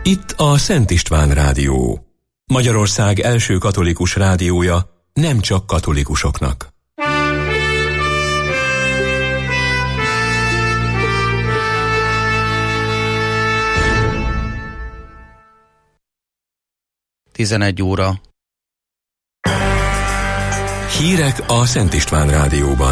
Itt a Szent István Rádió. Magyarország első katolikus rádiója, nem csak katolikusoknak. Tizenegy óra. Hírek a Szent István Rádióban.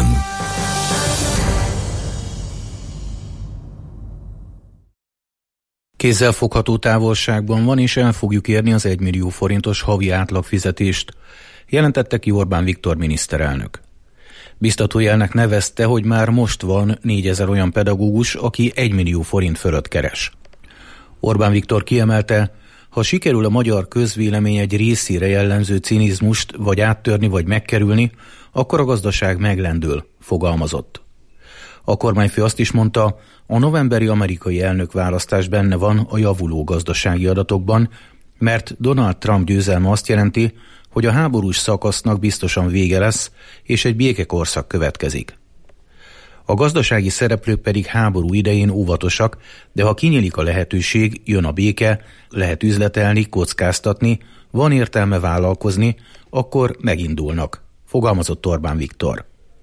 Kézzelfogható távolságban van, és el fogjuk érni az 1 millió forintos havi átlagfizetést, jelentette ki Orbán Viktor miniszterelnök. Biztatójelnek nevezte, hogy már most van 4000 olyan pedagógus, aki 1 millió forint fölött keres. Orbán Viktor kiemelte, ha sikerül a magyar közvélemény egy részére jellemző cinizmust vagy áttörni, vagy megkerülni, akkor a gazdaság meglendül, fogalmazott. A kormányfő azt is mondta, a novemberi amerikai elnökválasztás benne van a javuló gazdasági adatokban, mert Donald Trump győzelme azt jelenti, hogy a háborús szakasznak biztosan vége lesz, és egy békekorszak következik. A gazdasági szereplők pedig háború idején óvatosak, de ha kinyílik a lehetőség, jön a béke, lehet üzletelni, kockáztatni, van értelme vállalkozni, akkor megindulnak, fogalmazott Orbán Viktor.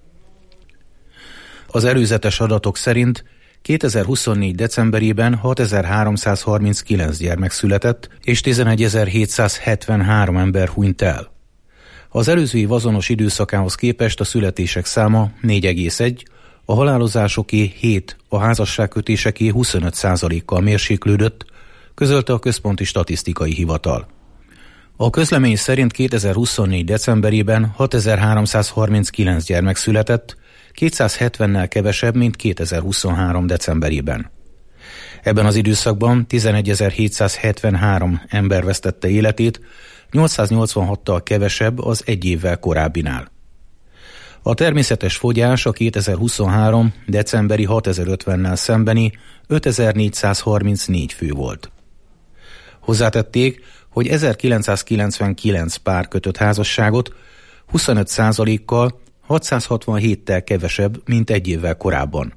Az előzetes adatok szerint 2024. decemberében 6339 gyermek született, és 11773 ember hunyt el. Az előző év azonos időszakához képest a születések száma 4,1, a halálozásoké 7, a házasságkötéseké 25%-kal mérséklődött, közölte a Központi Statisztikai Hivatal. A közlemény szerint 2024. decemberében 6339 gyermek született, 270-nel kevesebb, mint 2023. decemberében. Ebben az időszakban 11.773 ember vesztette életét, 886-tal kevesebb az egy évvel korábbinál. A természetes fogyás a 2023. decemberi 6050-nel szembeni 5434 fő volt. Hozzátették, hogy 1999 pár kötött házasságot, 25%-kal 667-tel kevesebb, mint egy évvel korábban.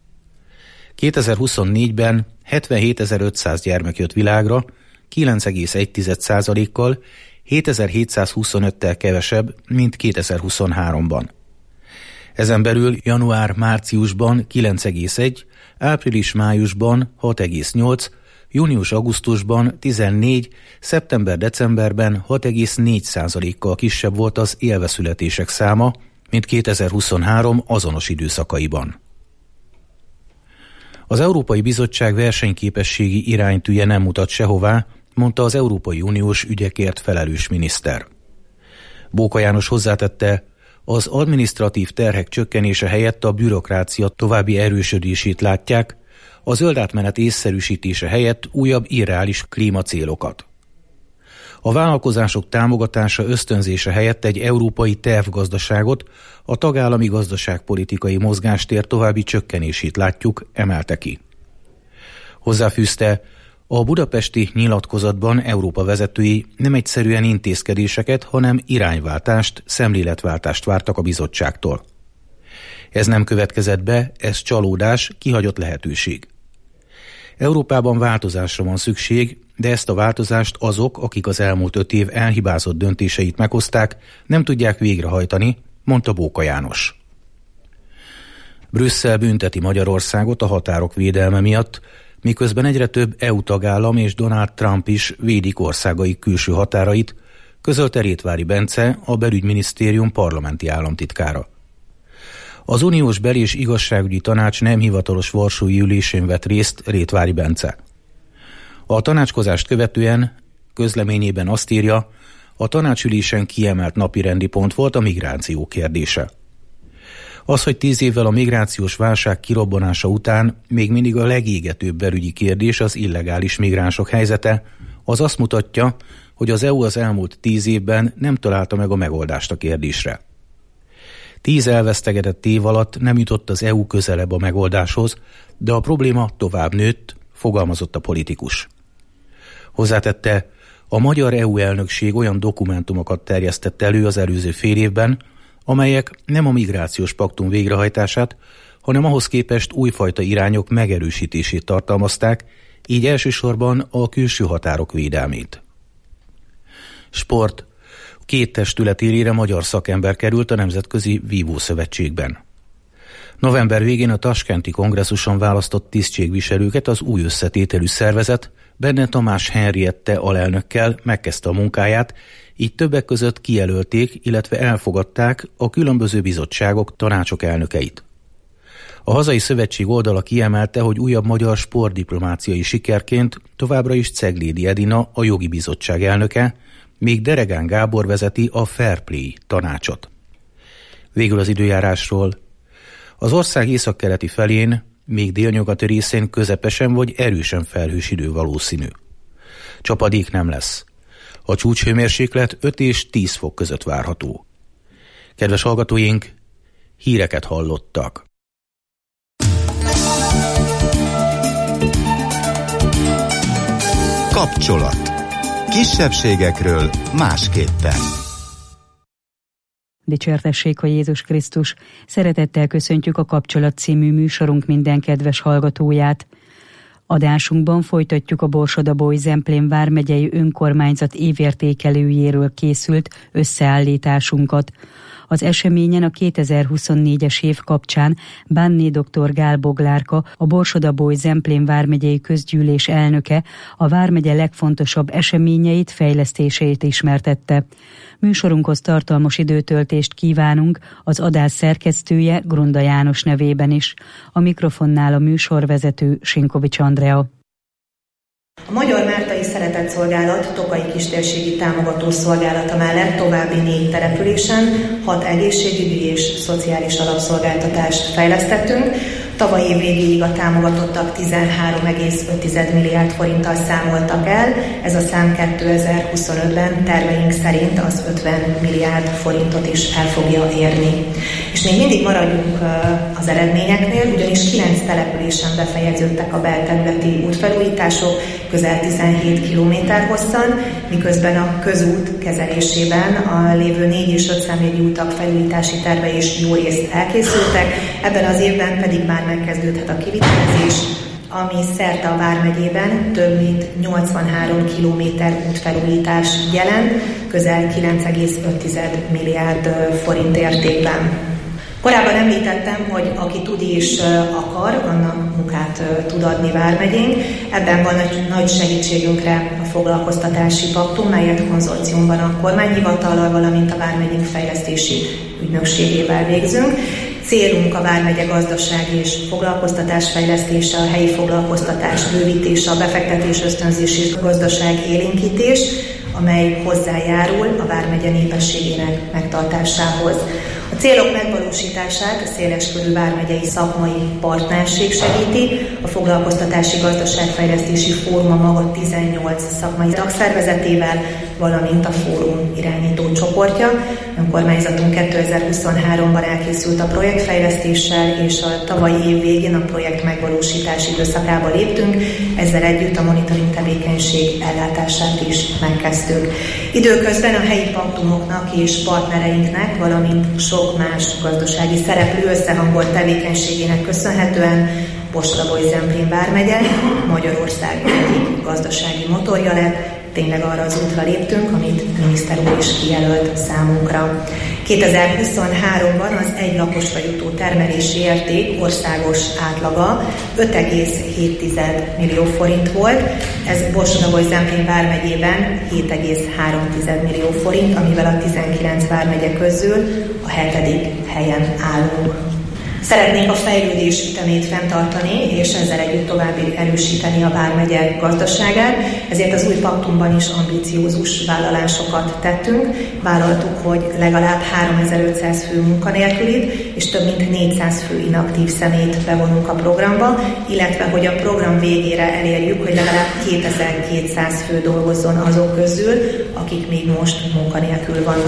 2024-ben 77.500 gyermek jött világra, 9,1%-kal, 7725-tel kevesebb, mint 2023-ban. Ezen belül január-márciusban 9,1, április-májusban 6,8, június-augusztusban 14, szeptember-decemberben 6,4%-kal kisebb volt az élveszületések száma, mint 2023 azonos időszakaiban. Az Európai Bizottság versenyképességi iránytűje nem mutat sehová, mondta az Európai Uniós ügyekért felelős miniszter. Bóka János hozzátette, az adminisztratív terhek csökkenése helyett a bürokrácia további erősödését látják, a zöld átmenet észszerűsítése helyett újabb irreális klímacélokat. A vállalkozások támogatása ösztönzése helyett egy európai tervgazdaságot, a tagállami gazdaságpolitikai mozgástér további csökkenését látjuk, emelte ki. Hozzáfűzte, a budapesti nyilatkozatban Európa vezetői nem egyszerűen intézkedéseket, hanem irányváltást, szemléletváltást vártak a bizottságtól. Ez nem következett be, ez csalódás, kihagyott lehetőség. Európában változásra van szükség, de ezt a változást azok, akik az elmúlt 5 év elhibázott döntéseit meghozták, nem tudják végrehajtani, mondta Bóka János. Brüsszel bünteti Magyarországot a határok védelme miatt, miközben egyre több EU tagállam és Donald Trump is védik országaik külső határait, közölte Rétvári Bence, a belügyminisztérium parlamenti államtitkára. Az Uniós Bel- és Igazságügyi Tanács nem hivatalos varsói ülésén vett részt Rétvári Bence. A tanácskozást követően közleményében azt írja, a tanácsülésen kiemelt napirendi pont volt a migráció kérdése. Az, hogy 10 évvel a migrációs válság kirobbanása után még mindig a legégetőbb belügyi kérdés az illegális migránsok helyzete, az azt mutatja, hogy az EU az elmúlt 10 évben nem találta meg a megoldást a kérdésre. 10 elvesztegetett év alatt nem jutott az EU közelebb a megoldáshoz, de a probléma tovább nőtt, fogalmazott a politikus. Hozzátette, a magyar EU elnökség olyan dokumentumokat terjesztett elő az előző fél évben, amelyek nem a migrációs paktum végrehajtását, hanem ahhoz képest újfajta irányok megerősítését tartalmazták, így elsősorban a külső határok védelmét. Sport. 2 testület élére magyar szakember került a Nemzetközi Vívószövetségben. November végén a taskenti kongresszuson választott tisztségviselőket az új összetételű szervezet Benne Tamás Henriette alelnökkel megkezdte a munkáját, így többek között kijelölték, illetve elfogadták a különböző bizottságok, tanácsok elnökeit. A hazai szövetség oldala kiemelte, hogy újabb magyar sportdiplomáciai sikerként továbbra is Ceglédi Edina a jogi bizottság elnöke, míg Deregán Gábor vezeti a Fair Play tanácsot. Végül az időjárásról. Az ország északkeleti felén, még délnyugati részén közepesen vagy erősen felhős idő valószínű. Csapadék nem lesz. A csúcshőmérséklet 5 és 10 fok között várható. Kedves hallgatóink, híreket hallottak. Kapcsolat. Kisebbségekről másképpen. Dicsértessék a Jézus Krisztus! Szeretettel köszöntjük a Kapcsolat című műsorunk minden kedves hallgatóját. Adásunkban folytatjuk a Borsod-Abaúj-Zemplén vármegyei önkormányzat évértékelőjéről készült összeállításunkat. Az eseményen a 2024-es év kapcsán Bánné dr. Gál Boglárka, a Borsod-Abaúj-Zemplén vármegyei közgyűlés elnöke a vármegye legfontosabb eseményeit, fejlesztéseit ismertette. Műsorunkhoz tartalmas időtöltést kívánunk az adás szerkesztője Grunda János nevében is. A mikrofonnál a műsorvezető Sinkovics Andrea. A Magyar Mártai Szeretetszolgálat Tokai Kistérségi Támogató Szolgálata mellett további 4 településen 6 egészségügyi és szociális alapszolgáltatást fejlesztettünk. Tavaly év végéig a támogatottak 13,5 milliárd forinttal számoltak el, ez a szám 2025-ben terveink szerint az 50 milliárd forintot is el fogja érni. És még mindig maradjunk az eredményeknél, ugyanis 9 településen befejeződtek a belterületi útfelújítások, közel 17 km hosszan, miközben a közút kezelésében a lévő 4 és 5 személyi utak felújítási terve is jó részt elkészültek, ebben az évben pedig már megkezdődhet a kivitelezés, ami szerte a vármegyében több mint 83 km útfelújítás jelent, közel 9,5 milliárd forint értékben. Korábban említettem, hogy aki tud és akar, annak munkát tud adni vármegyénk. Ebben van nagy segítségünkre a foglalkoztatási paktum, melyet konzorciumban a kormányhivatallal, valamint a vármegyénk fejlesztési ügynökségével végzünk. Célunk a vármegye gazdasági és foglalkoztatás fejlesztése, a helyi foglalkoztatás bővítése, a befektetés ösztönzés és gazdaság élénkítés, amely hozzájárul a vármegye népességének megtartásához. A célok megvalósítását a széleskörű vármegyei szakmai partnerség segíti, a Foglalkoztatási Gazdaságfejlesztési Fórum a maga 18 szakmai tagszervezetével, valamint a fórum irányító csoportja. Önkormányzatunk 2023-ban elkészült a projektfejlesztéssel, és a tavalyi év végén a projekt megvalósítási időszakába léptünk, ezzel együtt a monitoring tevékenység ellátását is megkezdtük. Időközben a helyi paktumoknak és partnereinknek, valamint sok más gazdasági szereplő összehangolt tevékenységének köszönhetően Borsod-Abaúj-Zemplén vármegye Magyarország egyik gazdasági motorja lett, tényleg arra az útra léptünk, amit miniszter úr is kijelölt számunkra. 2023-ban az egy lakosra jutó termelési érték országos átlaga 5,7 millió forint volt, ez Borsod-Abaúj-Zemplén vármegyében 7,3 millió forint, amivel a 19 vármegye közül a 7. helyen állunk. Szeretnénk a fejlődés ütemét fenntartani, és ezzel együtt tovább erősíteni a vármegye gazdaságát, ezért az új paktumban is ambiciózus vállalásokat tettünk. Vállaltuk, hogy legalább 3500 fő munkanélkülit, és több mint 400 fő inaktív személyt bevonunk a programba, illetve hogy a program végére elérjük, hogy legalább 2200 fő dolgozzon azok közül, akik még most munkanélkül vannak.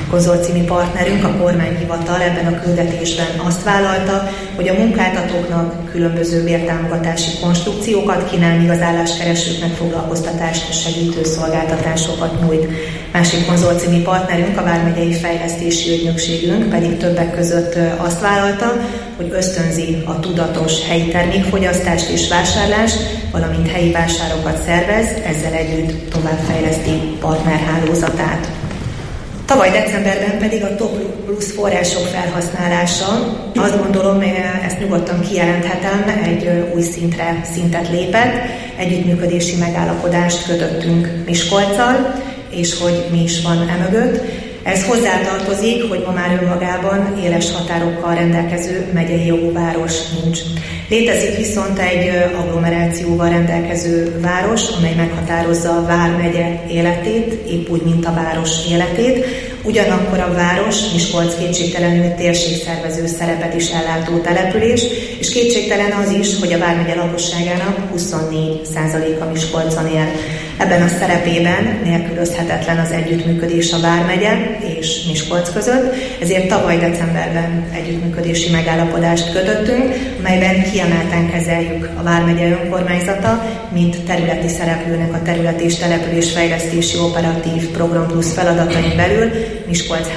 Konzorciumi partnerünk, a kormányhivatal ebben a küldetésben azt vállalta, hogy a munkáltatóknak különböző bértámogatási konstrukciókat kínál, míg az álláskeresőknek foglalkoztatást segítő szolgáltatásokat nyújt. Másik konzorciumi partnerünk, a Vármegyei Fejlesztési Ügynökségünk pedig többek között azt vállalta, hogy ösztönzi a tudatos helyi termékfogyasztást és vásárlást, valamint helyi vásárokat szervez, ezzel együtt továbbfejleszti partnerhálózatát. Tavaly decemberben pedig a Top Plus források felhasználása, azt gondolom, ezt nyugodtan kijelenthetem, egy új szintet lépett, együttműködési megállapodást kötöttünk Miskolccal, és hogy mi is van emögött. Ez hozzátartozik, hogy ma már önmagában éles határokkal rendelkező megyei jogú város nincs. Létezik viszont egy agglomerációval rendelkező város, amely meghatározza a vármegye életét, épp úgy, mint a város életét. Ugyanakkor a város, Miskolc kétségtelenül térségszervező szerepet is ellátó település, és kétségtelen az is, hogy a vármegye lakosságának 24%-a Miskolcon él. Ebben a szerepében nélkülözhetetlen az együttműködés a vármegye és Miskolc között, ezért tavaly decemberben együttműködési megállapodást kötöttünk, amelyben kiemelten kezeljük a vármegye önkormányzata, mint területi szereplőnek a terület és településfejlesztési operatív program plusz feladatain belül Miskolc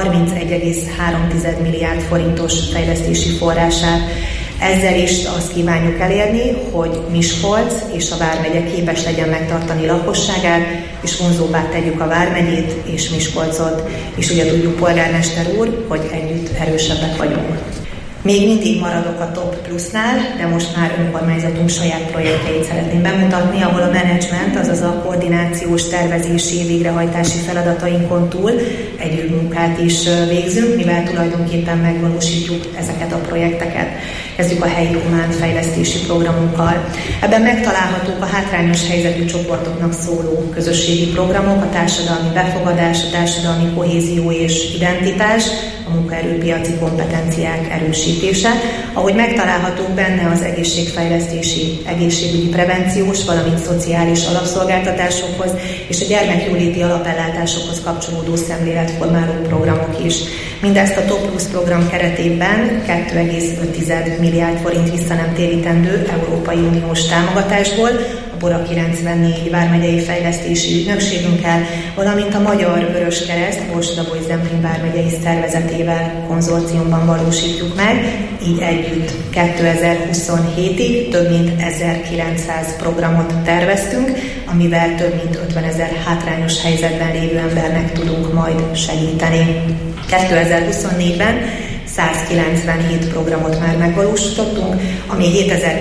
31,3 milliárd forintos fejlesztési forrását. Ezzel is azt kívánjuk elérni, hogy Miskolc és a vármegye képes legyen megtartani lakosságát, és vonzóbbá tegyük a vármegyét és Miskolcot. És ugye tudjuk, polgármester úr, hogy együtt erősebbek vagyunk. Még mindig maradok a Top Plusnál, de most már önkormányzatunk saját projektjeit szeretném bemutatni, ahol a menedzsment, azaz a koordinációs, tervezési, végrehajtási feladatainkon túl együtt munkát is végzünk, mivel tulajdonképpen megvalósítjuk ezeket a projekteket. Kezdjük a helyi humán fejlesztési programunkkal. Ebben megtalálhatók a hátrányos helyzetű csoportoknak szóló közösségi programok, a társadalmi befogadás, a társadalmi kohézió és identitás, a munkaerőpiaci kompetenciák erősítése, ahogy megtalálhatók benne az egészségfejlesztési, egészségügyi prevenciós, valamint szociális alapszolgáltatásokhoz és a gyermekjóléti alapellátásokhoz kapcsolódó szemléletformáló programok is. Mindezt a Top Plus program keretében 2,5 milliárd forint visszanemtérítendő Európai Uniós támogatásból, a Bora 94 vármegyei fejlesztési ügynökségünkkel, valamint a Magyar Vöröskereszt Borsod-Abaúj-Zemplén vármegyei szervezetével konzorciumban valósítjuk meg, így együtt 2027-ig több mint 1900 programot terveztünk, amivel több mint 50 000 hátrányos helyzetben lévő embernek tudunk majd segíteni. 2024-ben 197 programot már megvalósítottunk, ami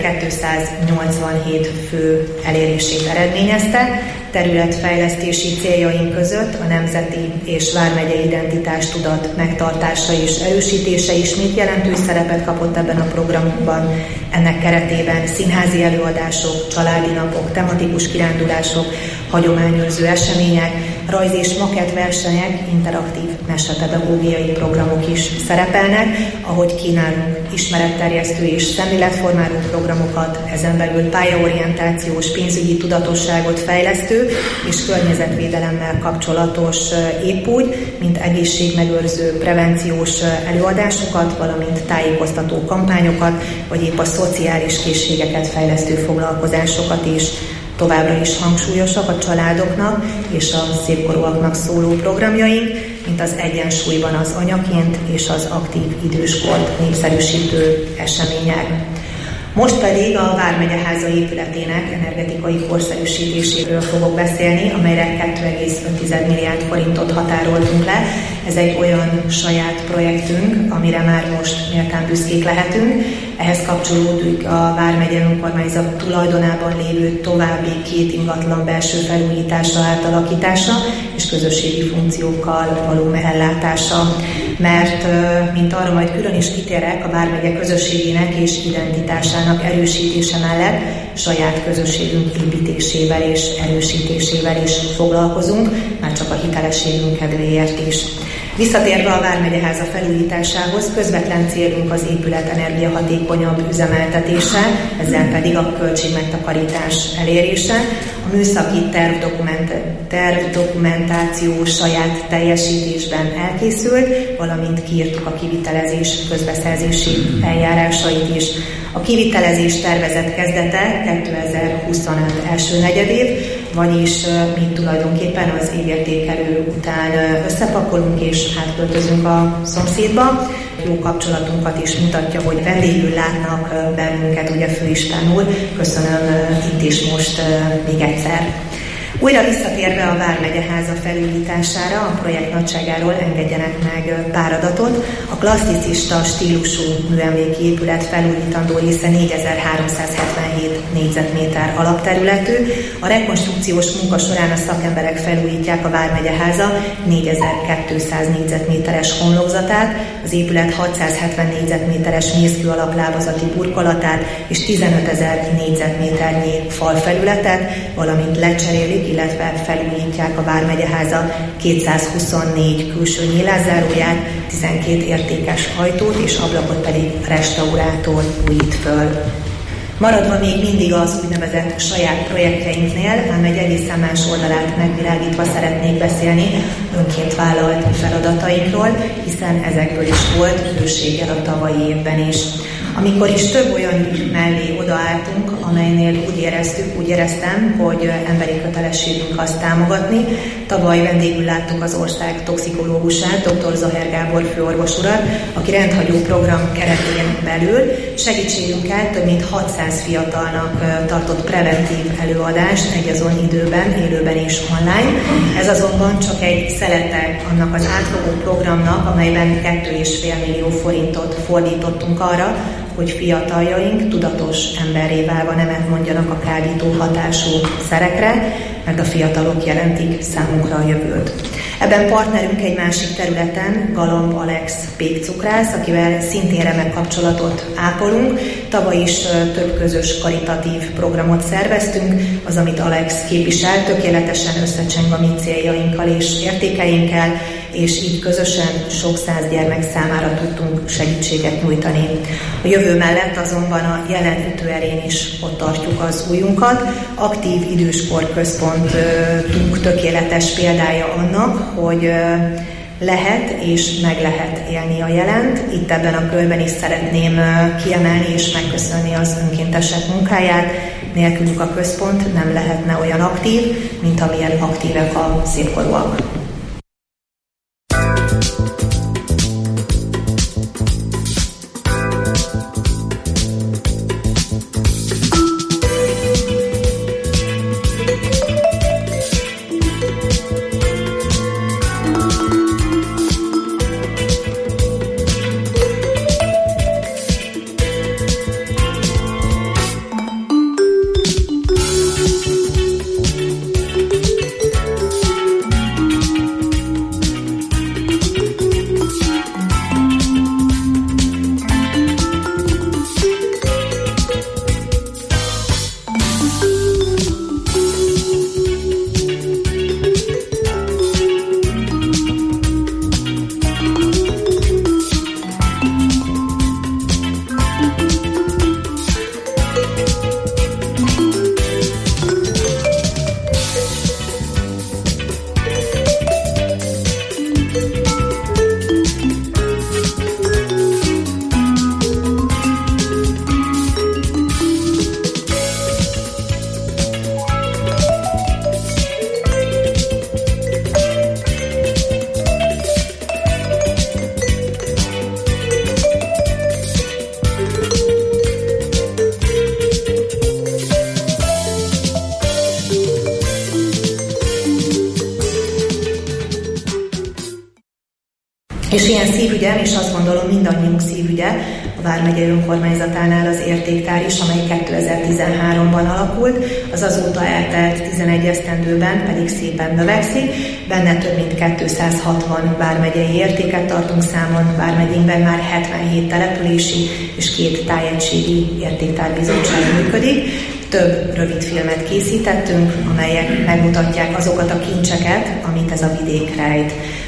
7287 fő elérését eredményezte. Területfejlesztési céljaink között a nemzeti és vármegyei identitás tudat megtartása és erősítése ismét jelentős szerepet kapott ebben a programunkban. Ennek keretében színházi előadások, családi napok, tematikus kirándulások, hagyományőrző események, rajz- és makettversenyek, interaktív mesepedagógiai programok is szerepelnek, ahogy kínálunk ismeretterjesztő és szemléletformáló programokat, ezen belül pályaorientációs, pénzügyi tudatosságot fejlesztő és környezetvédelemmel kapcsolatos épp úgy, mint egészségmegőrző prevenciós előadásokat, valamint tájékoztató kampányokat, vagy épp a szociális készségeket fejlesztő foglalkozásokat is. Továbbra is hangsúlyosak a családoknak és a szépkorúaknak szóló programjaink, mint az egyensúlyban az anyaként és az aktív időskort népszerűsítő események. Most pedig a Vármegyeháza épületének energetikai korszerűsítéséről fogok beszélni, amelyre 2,5 milliárd forintot határoltunk le. Ez egy olyan saját projektünk, amire már most méltán büszkék lehetünk. Ehhez kapcsolódik a Vármegye önkormányzat tulajdonában lévő további 2 ingatlan belső felújítása, átalakítása és közösségi funkciókkal való ellátása. Mert, mint arra majd külön is kitérek, a Vármegye közösségének és identitásának erősítése mellett saját közösségünk építésével és erősítésével is foglalkozunk, már csak a hitelességünk kedvéért is. Visszatérve a Vármegyeháza felújításához, közvetlen célunk az épület energiahatékonyabb üzemeltetése, ezzel pedig a költségmegtakarítás elérése. A műszaki tervdokumentáció saját teljesítésben elkészült, valamint kiírtuk a kivitelezés közbeszerzési eljárásait is. A kivitelezés tervezett kezdete 2025 első negyedév, vagyis mi tulajdonképpen az évértékelő után összepakolunk és átköltözünk a szomszédba. Jó kapcsolatunkat is mutatja, hogy vendégül látnak bennünket, ugye főispán úr. Köszönöm itt is most még egyszer. Újra visszatérve a Vármegyeháza felújítására, a projekt nagyságáról engedjenek meg pár adatot. A klasszicista stílusú műemléki épület felújítandó része 4377 négyzetméter alapterületű. A rekonstrukciós munka során a szakemberek felújítják a Vármegyeháza 4200 négyzetméteres homlokzatát, az épület 670 négyzetméteres mészkő alaplábazati burkolatát és 15 000 négyzetméternyi falfelületet, valamint lecserélik, illetve felújítják a Vármegyeháza 224 külső nyílászáróját, 12 értékes ajtót és ablakot pedig restaurátor újít föl. Maradva még mindig az úgynevezett saját projektjeinknél, ám egy egészen más oldalát megvilágítva szeretnék beszélni önként vállalt feladatainkról, hiszen ezekből is volt bőséggel a tavalyi évben is. Amikor is több olyan ügy mellé odaálltunk, amelynél úgy éreztem, hogy emberi kötelességünk azt támogatni. Tavaly vendégül láttuk az ország toxikológusát, dr. Zaher Gábor főorvos urat, aki rendhagyó program keretén belül segítségünkkel több mint 600 fiatalnak tartott preventív előadást egyazon időben, élőben és online. Ez azonban csak egy szelete annak az átfogó programnak, amelyben 2,5 millió forintot fordítottunk arra, hogy fiataljaink tudatos emberré válva nemet mondjanak a kábító hatású szerekre, mert a fiatalok jelentik számunkra a jövőt. Ebben partnerünk egy másik területen, Galamb Alex pékcukrász, akivel szintén remek kapcsolatot ápolunk. Tavaly is több közös karitatív programot szerveztünk, az, amit Alex képvisel, tökéletesen összecseng a mi céljainkkal és értékeinkkel, és így közösen sok száz gyermek számára tudtunk segítséget nyújtani. A jövő mellett azonban a jelen ütőerén is ott tartjuk az ujjunkat. Aktív időskor központunk tökéletes példája annak, hogy lehet és meg lehet élni a jelent. Itt ebben a körben is szeretném kiemelni és megköszönni az önkéntesek munkáját. Nélkülük a központ nem lehetne olyan aktív, mint amilyen aktívek a szépkorúak. És ilyen szívügyem, és azt gondolom mindannyiunk szívügye, a Vármegyei Önkormányzatánál az értéktár is, amely 2013-ban alakult, az azóta eltelt 11 esztendőben pedig szépen növekszik. Benne több mint 260 vármegyei értéket tartunk számon, vármegyénkben már 77 települési és 2 tájegységi értéktárbizottság működik. Több rövidfilmet készítettünk, amelyek megmutatják azokat a kincseket, amit ez a vidék rejt.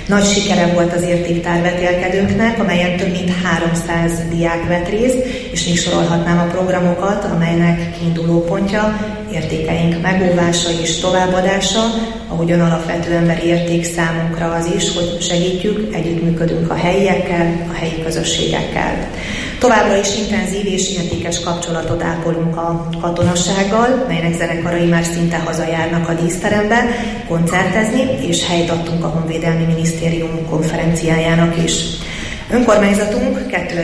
Nagy sikere volt az értéktárvetélkedőnknek, amelyen több mint 300 diák vett részt, és még sorolhatnám a programokat, amelynek kiinduló pontja értékeink megóvása és továbbadása, ahogyan alapvető emberi érték számunkra az is, hogy segítjük, együttműködünk a helyiekkel, a helyi közösségekkel. Továbbra is intenzív és értékes kapcsolatot ápolunk a katonassággal, melynek zenekarai már szinte hazajárnak a díszterembe koncertezni, és helyt adtunk a Honvédelmi Minisztérium konferenciájának is. Önkormányzatunk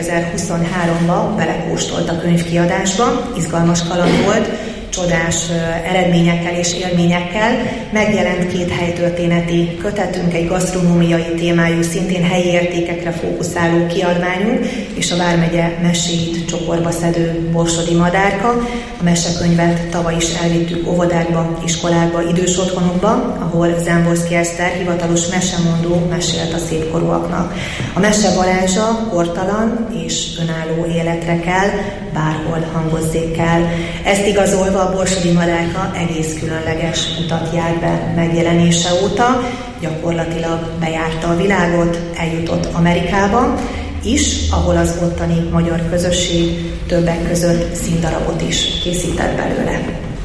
2023-ban belekóstolt a könyvkiadásba, izgalmas kaland volt, csodás eredményekkel és élményekkel. Megjelent 2 helytörténeti kötetünk, egy gasztronómiai témájú, szintén helyi értékekre fókuszáló kiadványunk, és a Vármegye meséit csokorba szedő Borsodi Madárka. A mesekönyvet tavaly is elvittük óvodákba, iskolákba, idős otthonokba, ahol Zámborszky Eszter, hivatalos mesemondó, mesélt a szépkorúaknak. A mese varázsa kortalan és önálló életre kell, bárhol hangozzék el. Ezt igazolva a Borsodi Madárka egész különleges utat járt be megjelenése óta, gyakorlatilag bejárta a világot, eljutott Amerikába is, ahol az ottani magyar közösség többek között színdarabot is készített belőle.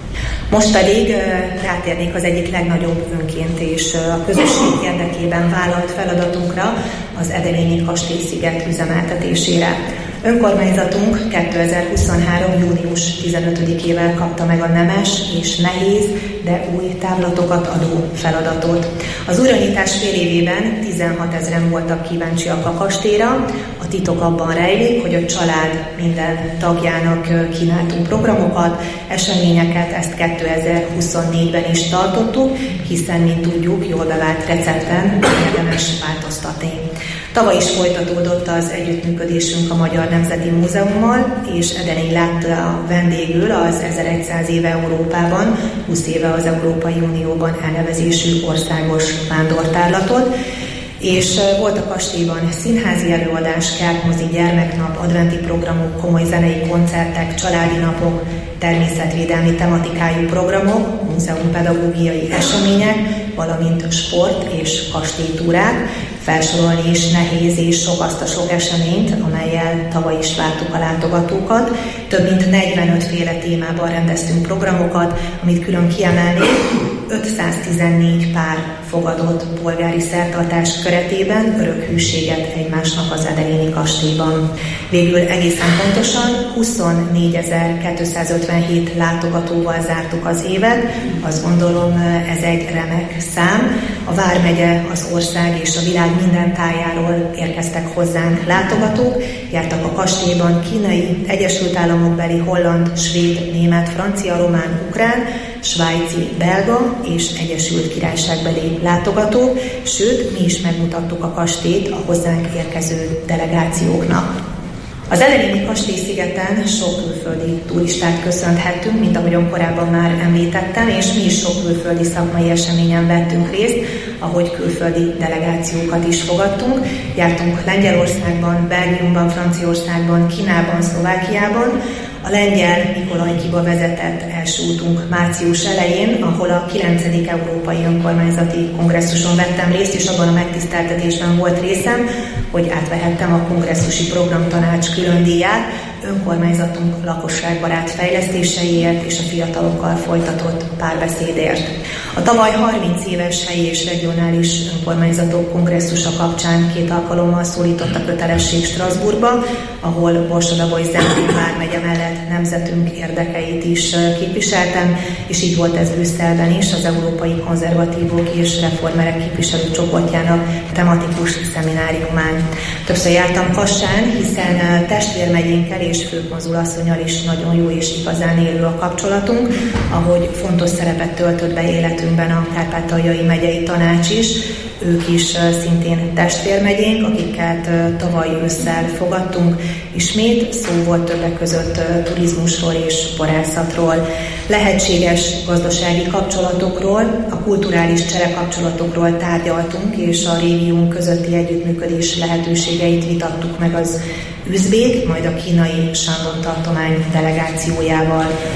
Most pedig rátérnék az egyik legnagyobb önként és a közösség érdekében vállalt feladatunkra, az Edelényi Kastélysziget üzemeltetésére. Önkormányzatunk 2023. június 15-ével kapta meg a nemes és nehéz, de új távlatokat adó feladatot. Az újranyitás fél évében 16 000 voltak kíváncsiak a kastélyra. A titok abban rejlik, hogy a család minden tagjának kínáltunk programokat, eseményeket, ezt 2024-ben is tartottuk, hiszen, mint tudjuk, jól bevált recepten érdemes változtatni. Tavaly is folytatódott az együttműködésünk a Magyar Nemzeti Múzeummal, és Edelény látta vendégül az 1100 éve Európában, 20 éve az Európai Unióban elnevezésű országos vándortárlatot, és volt a kastélyban színházi előadás, kertmozi, gyermeknap, adventi programok, komoly zenei koncertek, családi napok, természetvédelmi tematikájú programok, múzeumpedagógiai események, valamint sport és kastélytúrák. Felsorolni is nehéz, és azt a sok eseményt, amellyel tavaly is vártuk a látogatókat. Több mint 45 féle témában rendeztünk programokat, amit külön kiemelnék. 514 pár fogadott polgári szertartás keretében örök hűséget egymásnak az Edelényi kastélyban. Végül egészen pontosan 24.257 látogatóval zártuk az évet. Azt gondolom, ez egy remek szám. A Vármegye, az ország és a világ minden tájáról érkeztek hozzánk látogatók, jártak a kastélyban kínai, Egyesült Államokbeli, holland, svéd, német, francia, román, ukrán, svájci, belga és Egyesült Királyságbeli látogatók, sőt, mi is megmutattuk a kastélyt a hozzánk érkező delegációknak. Az Edelényi Kastélyszigeten sok külföldi turistát köszönhettünk, mint ahogyan korábban már említettem, és mi is sok külföldi szakmai eseményen vettünk részt, ahogy külföldi delegációkat is fogadtunk. Jártunk Lengyelországban, Belgiumban, Franciaországban, Kínában, Szlovákiában. A lengyel Mikolajkiba vezetett első útunk március elején, ahol a 9. Európai Önkormányzati Kongresszuson vettem részt, és abban a megtiszteltetésben volt részem, hogy átvehettem a kongresszusi programtanács külön díját, önkormányzatunk lakosságbarát fejlesztéseiért és a fiatalokkal folytatott párbeszédért. A tavaly 30 éves helyi és regionális önkormányzatok kongresszusa kapcsán 2 alkalommal szólított a kötelesség Strasbourgba, ahol Borsod-Abaúj-Zemplén vármegye mellett nemzetünk érdekeit is képviseltem, és így volt ez Brüsszelben is, az Európai Konzervatívok és Reformerek képviselőcsoportjának tematikus szemináriumán. Többször jártam Kassán, hiszen testvérmegyénkkel és főkonzulasszonnyal is nagyon jó és igazán élő a kapcsolatunk, ahogy fontos szerepet töltött be életünkben a Kárpátaljai megyei tanács is. Ők is szintén testvérmegyénk, akiket tavaly ősszel fogadtunk. Ismét szó volt többek között turizmusról és borászatról, lehetséges gazdasági kapcsolatokról, a kulturális cserekapcsolatokról tárgyaltunk, és a régiónk közötti együttműködés lehetőségeit vitattuk meg az üzbék, majd a kínai Shandong tartomány delegációjával.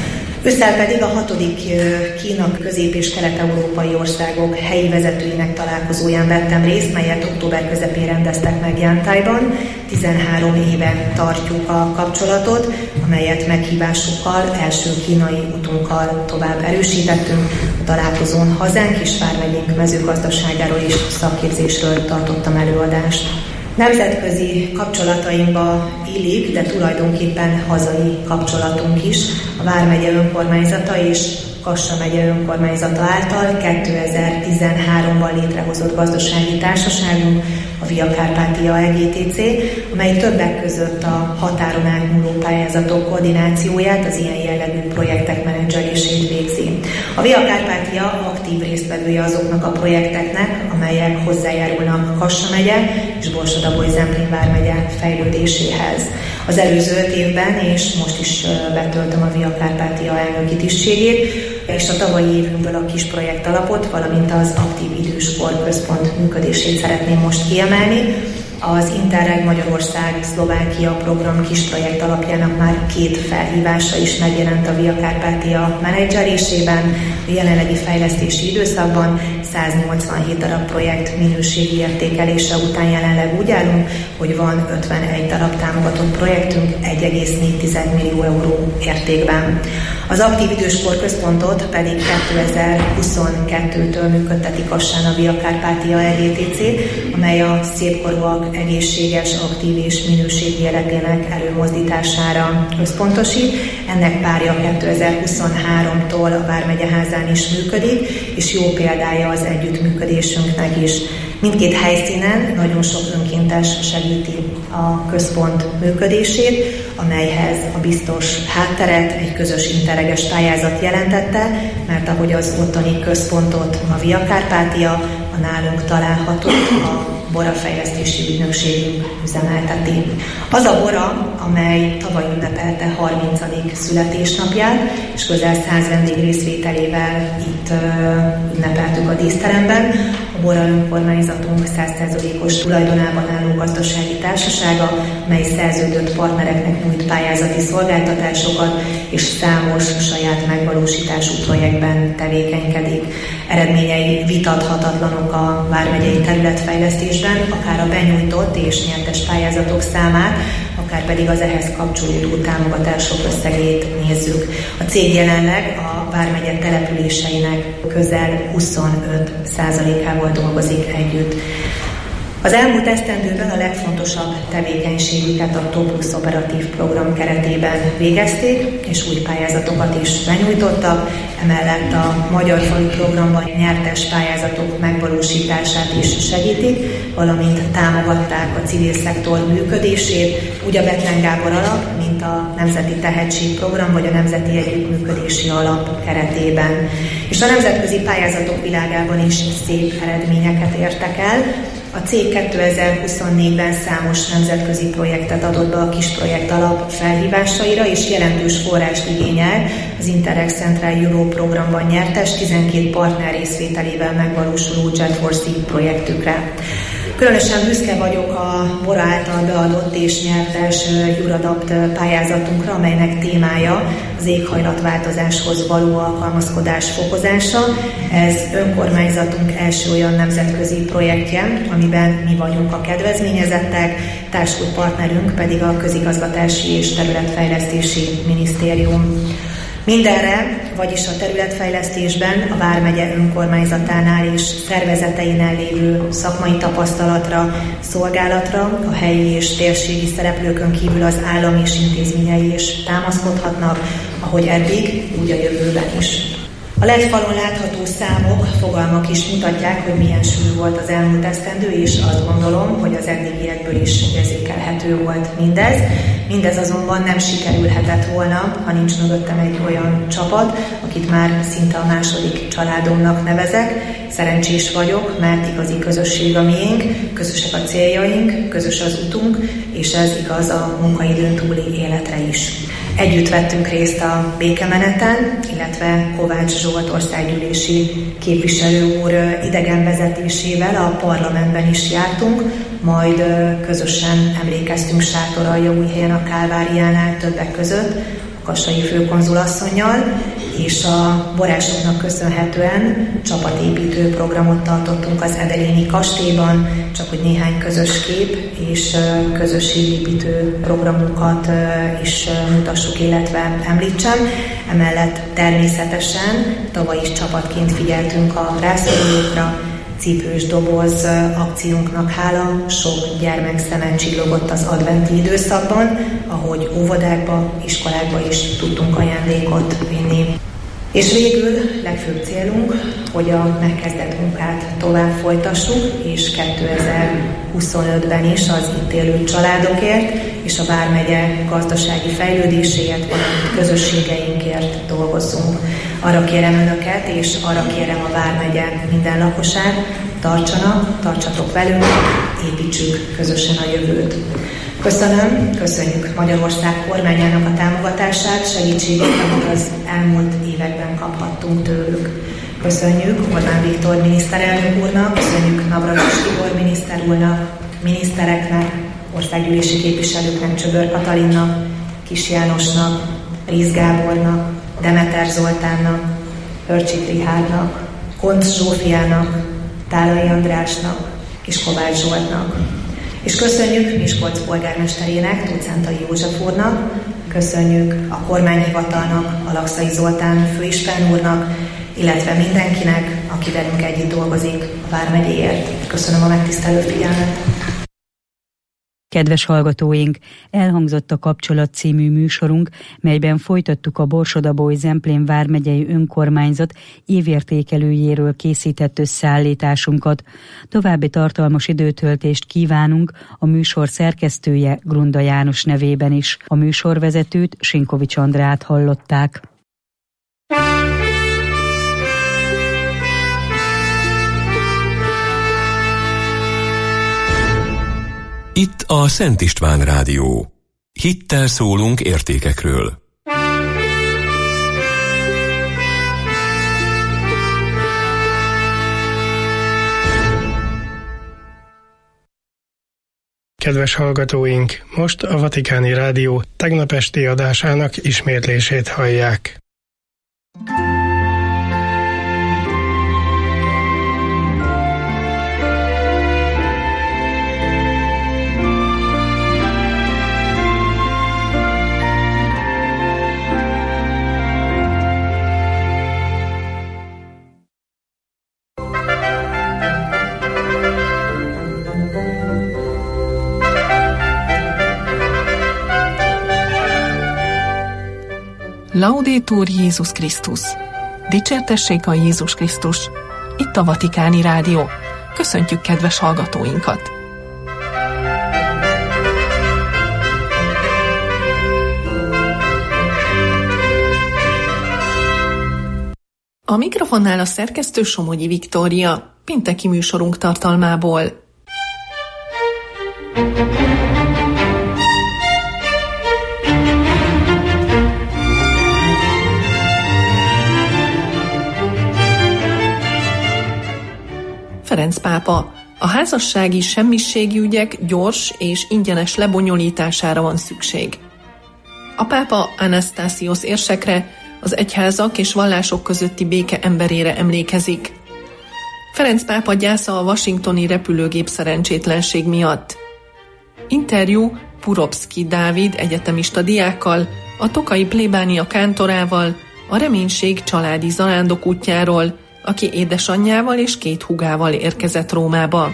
Ősszel pedig a 6. Kína közép- és kelet-európai országok helyi vezetőinek találkozóján vettem részt, melyet október közepén rendeztek meg Yantai-ban. 13 éve tartjuk a kapcsolatot, amelyet meghívásukkal, első kínai utunkkal tovább erősítettünk. A találkozón hazánk és vármegyénk mezőgazdaságáról és szakképzésről tartottam előadást. Nemzetközi kapcsolatainkba illik, de tulajdonképpen hazai kapcsolatunk is. A Vármegye önkormányzata és Kassa megye önkormányzata által 2013-ban létrehozott gazdasági társaságunk, a Via Carpatia EGTC, amely többek között a határon átnyúló pályázatok koordinációját, az ilyen jellegű projektek menedzselését végzi. A Via Carpatia aktív résztvevője azoknak a projekteknek, amelyek hozzájárulnak Kassa megye és Borsod-Abaúj-Zemplén vármegye fejlődéséhez. Az előző 5 évben, és most is betöltöm a Via Carpatia elnöki tisztségét, és a tavalyi évünkből a kis projekt alapot, valamint az aktív időskor központ működését szeretném most kiemelni. Az Interreg Magyarország-Szlovákia program kis projekt alapjának már 2 felhívása is megjelent a Via Carpatia menedzselésében. A jelenlegi fejlesztési időszakban 187 darab projekt minőségi értékelése után jelenleg úgy állunk, hogy van 51 darab támogatott projektünk 1,4 millió euró értékben. Az aktív időskor központot pedig 2022-től működteti Kassán a Via Carpatia EGTC, amely a szépkorúak egészséges, aktív és minőségi életének előmozdítására összpontosít. Ennek párja 2023-tól a Vármegyeházán is működik, és jó példája az együttműködésünknek is. Mindkét helyszínen nagyon sok önkéntes segíti a központ működését, amelyhez a biztos hátteret egy közös interreges pályázat jelentette, mert ahogy az ottani központot a Via Carpatia, a nálunk található a Bora fejlesztési ügynökségünk üzemelteti. Az a Bora, amely tavaly ünnepelte 30. születésnapját, és közel 100 vendég részvételével itt ünnepeltük a díszteremben. A Bora önkormányzatunk 100%-os tulajdonában álló gazdasági társasága, mely szerződött partnereknek nyújt pályázati szolgáltatásokat, és számos saját megvalósítású projektben tevékenykedik. Eredményei vitathatatlanok a vármegyei területfejlesztésben, akár a benyújtott és nyertes pályázatok számát, akár pedig az ehhez kapcsolódó támogatások összegét nézzük. A cég jelenleg a vármegye településeinek közel 25%-ával dolgozik együtt. Az elmúlt esztendőben a legfontosabb tevékenységüket a Top 20 operatív program keretében végezték, és új pályázatokat is benyújtottak. Emellett a Magyar Falu programban nyertes pályázatok megvalósítását is segítik, valamint támogatták a civil szektor működését, úgy a Bethlen Gábor alap, mint a Nemzeti Tehetségprogram vagy a Nemzeti Együttműködési Alap keretében. És a nemzetközi pályázatok világában is szép eredményeket értek el. A cég 2024-ben számos nemzetközi projektet adott be a kis projekt alap felhívásaira, és jelentős forrást igényel az Interreg Central Europe programban nyertes 12 partner részvételével megvalósuló Jet for Sea projektükre. Különösen büszke vagyok a Bora által beadott és nyertes Euradapt pályázatunkra, amelynek témája az éghajlatváltozáshoz való alkalmazkodás fokozása. Ez önkormányzatunk első olyan nemzetközi projektje, amiben mi vagyunk a kedvezményezettek, társult partnerünk pedig a Közigazgatási és Területfejlesztési Minisztérium. Mindenre, vagyis a területfejlesztésben a Vármegye önkormányzatánál és szervezeteinál lévő szakmai tapasztalatra, szolgálatra a helyi és térségi szereplőkön kívül az állam és intézményei is támaszkodhatnak, ahogy eddig, úgy a jövőben is. A LED falon látható számok, fogalmak is mutatják, hogy milyen sűrű volt az elmúlt esztendő, és azt gondolom, hogy az eddigiekből is érzékelhető volt mindez. Mindez azonban nem sikerülhetett volna, ha nincs mögöttem egy olyan csapat, akit már szinte a második családomnak nevezek. Szerencsés vagyok, mert igazi közösség a miénk, közösek a céljaink, közös az utunk, és ez igaz a munkaidőn túli életre is. Együtt vettünk részt a békemeneten, illetve Kovács Zsolt országgyűlési képviselő úr idegenvezetésével a parlamentben is jártunk, majd közösen emlékeztünk sátoraljaújhelyen a Kálváriánál többek között Kassai főkonzulasszonnyal, és a borásoknak köszönhetően csapatépítő programot tartottunk az Edeléni kastélyban, csak hogy néhány közös kép és közösségépítő programunkat is mutassuk, illetve említsem. Emellett természetesen tavaly is csapatként figyeltünk a rászorulókra, cipős doboz akciónknak hála, sok gyermek szemen csillogott az adventi időszakban, ahogy óvodákba, iskolákba is tudtunk ajándékot vinni. És végül legfőbb célunk, hogy a megkezdett munkát tovább folytassuk, és 2025-ben is az itt élő családokért és a vármegye gazdasági fejlődéséért, valamint közösségeinkért dolgozzunk. Arra kérem Önöket, és arra kérem a vármegye minden lakosát, tartsatok velünk, építsük közösen a jövőt. Köszönjük Magyarország kormányának a támogatását, segítséget, amit az elmúlt években kaphattunk tőlük. Köszönjük Orbán Viktor miniszterelnök úrnak, köszönjük Navracsics Tibor miniszter úrnak, minisztereknek, országgyűlési képviselőknek, Csöbör Katalinnak, Kis Jánosnak, Rész Gábornak, Demeter Zoltánnak, Hörcsik Richárdnak, Kontz Zsófiának, Tálai Andrásnak és Kovács Zsoltnak. És köszönjük Miskolc polgármesterének, Tucántai József úrnak, köszönjük a kormányhivatalnak, a Lakszai Zoltán főispán úrnak, illetve mindenkinek, aki velünk együtt dolgozik a vármegyéért. Köszönöm a megtisztelő figyelmet! Kedves hallgatóink, elhangzott a Kapcsolat című műsorunk, melyben folytattuk a Borsod-Abaúj-Zemplén vármegyei önkormányzat évértékelőjéről készített összeállításunkat. További tartalmas időtöltést kívánunk a műsor szerkesztője Grunda János nevében is. A műsorvezetőt, Sinkovics Andrát hallották. Itt a Szent István Rádió. Hittel szólunk értékekről. Kedves hallgatóink, most a Vatikáni Rádió tegnap esti adásának ismétlését hallják. Laudetur Jézus Krisztus! Dicsértessék a Jézus Krisztus! Itt a Vatikáni Rádió. Köszöntjük kedves hallgatóinkat! A mikrofonnál a szerkesztő Somogyi Viktória, pénteki műsorunk tartalmából. Ferenc pápa: a házassági semmiségi ügyek gyors és ingyenes lebonyolítására van szükség. A pápa Anasztásziosz érsekre, az egyházak és vallások közötti béke emberére emlékezik. Ferenc pápa gyásza a washingtoni repülőgép szerencsétlenség miatt. Interjú Purovszki Dávid egyetemista diákkal, a tokai plébánia kántorával, a reménység családi zarándok útjáról, aki édesanyjával és 2 húgával érkezett Rómába.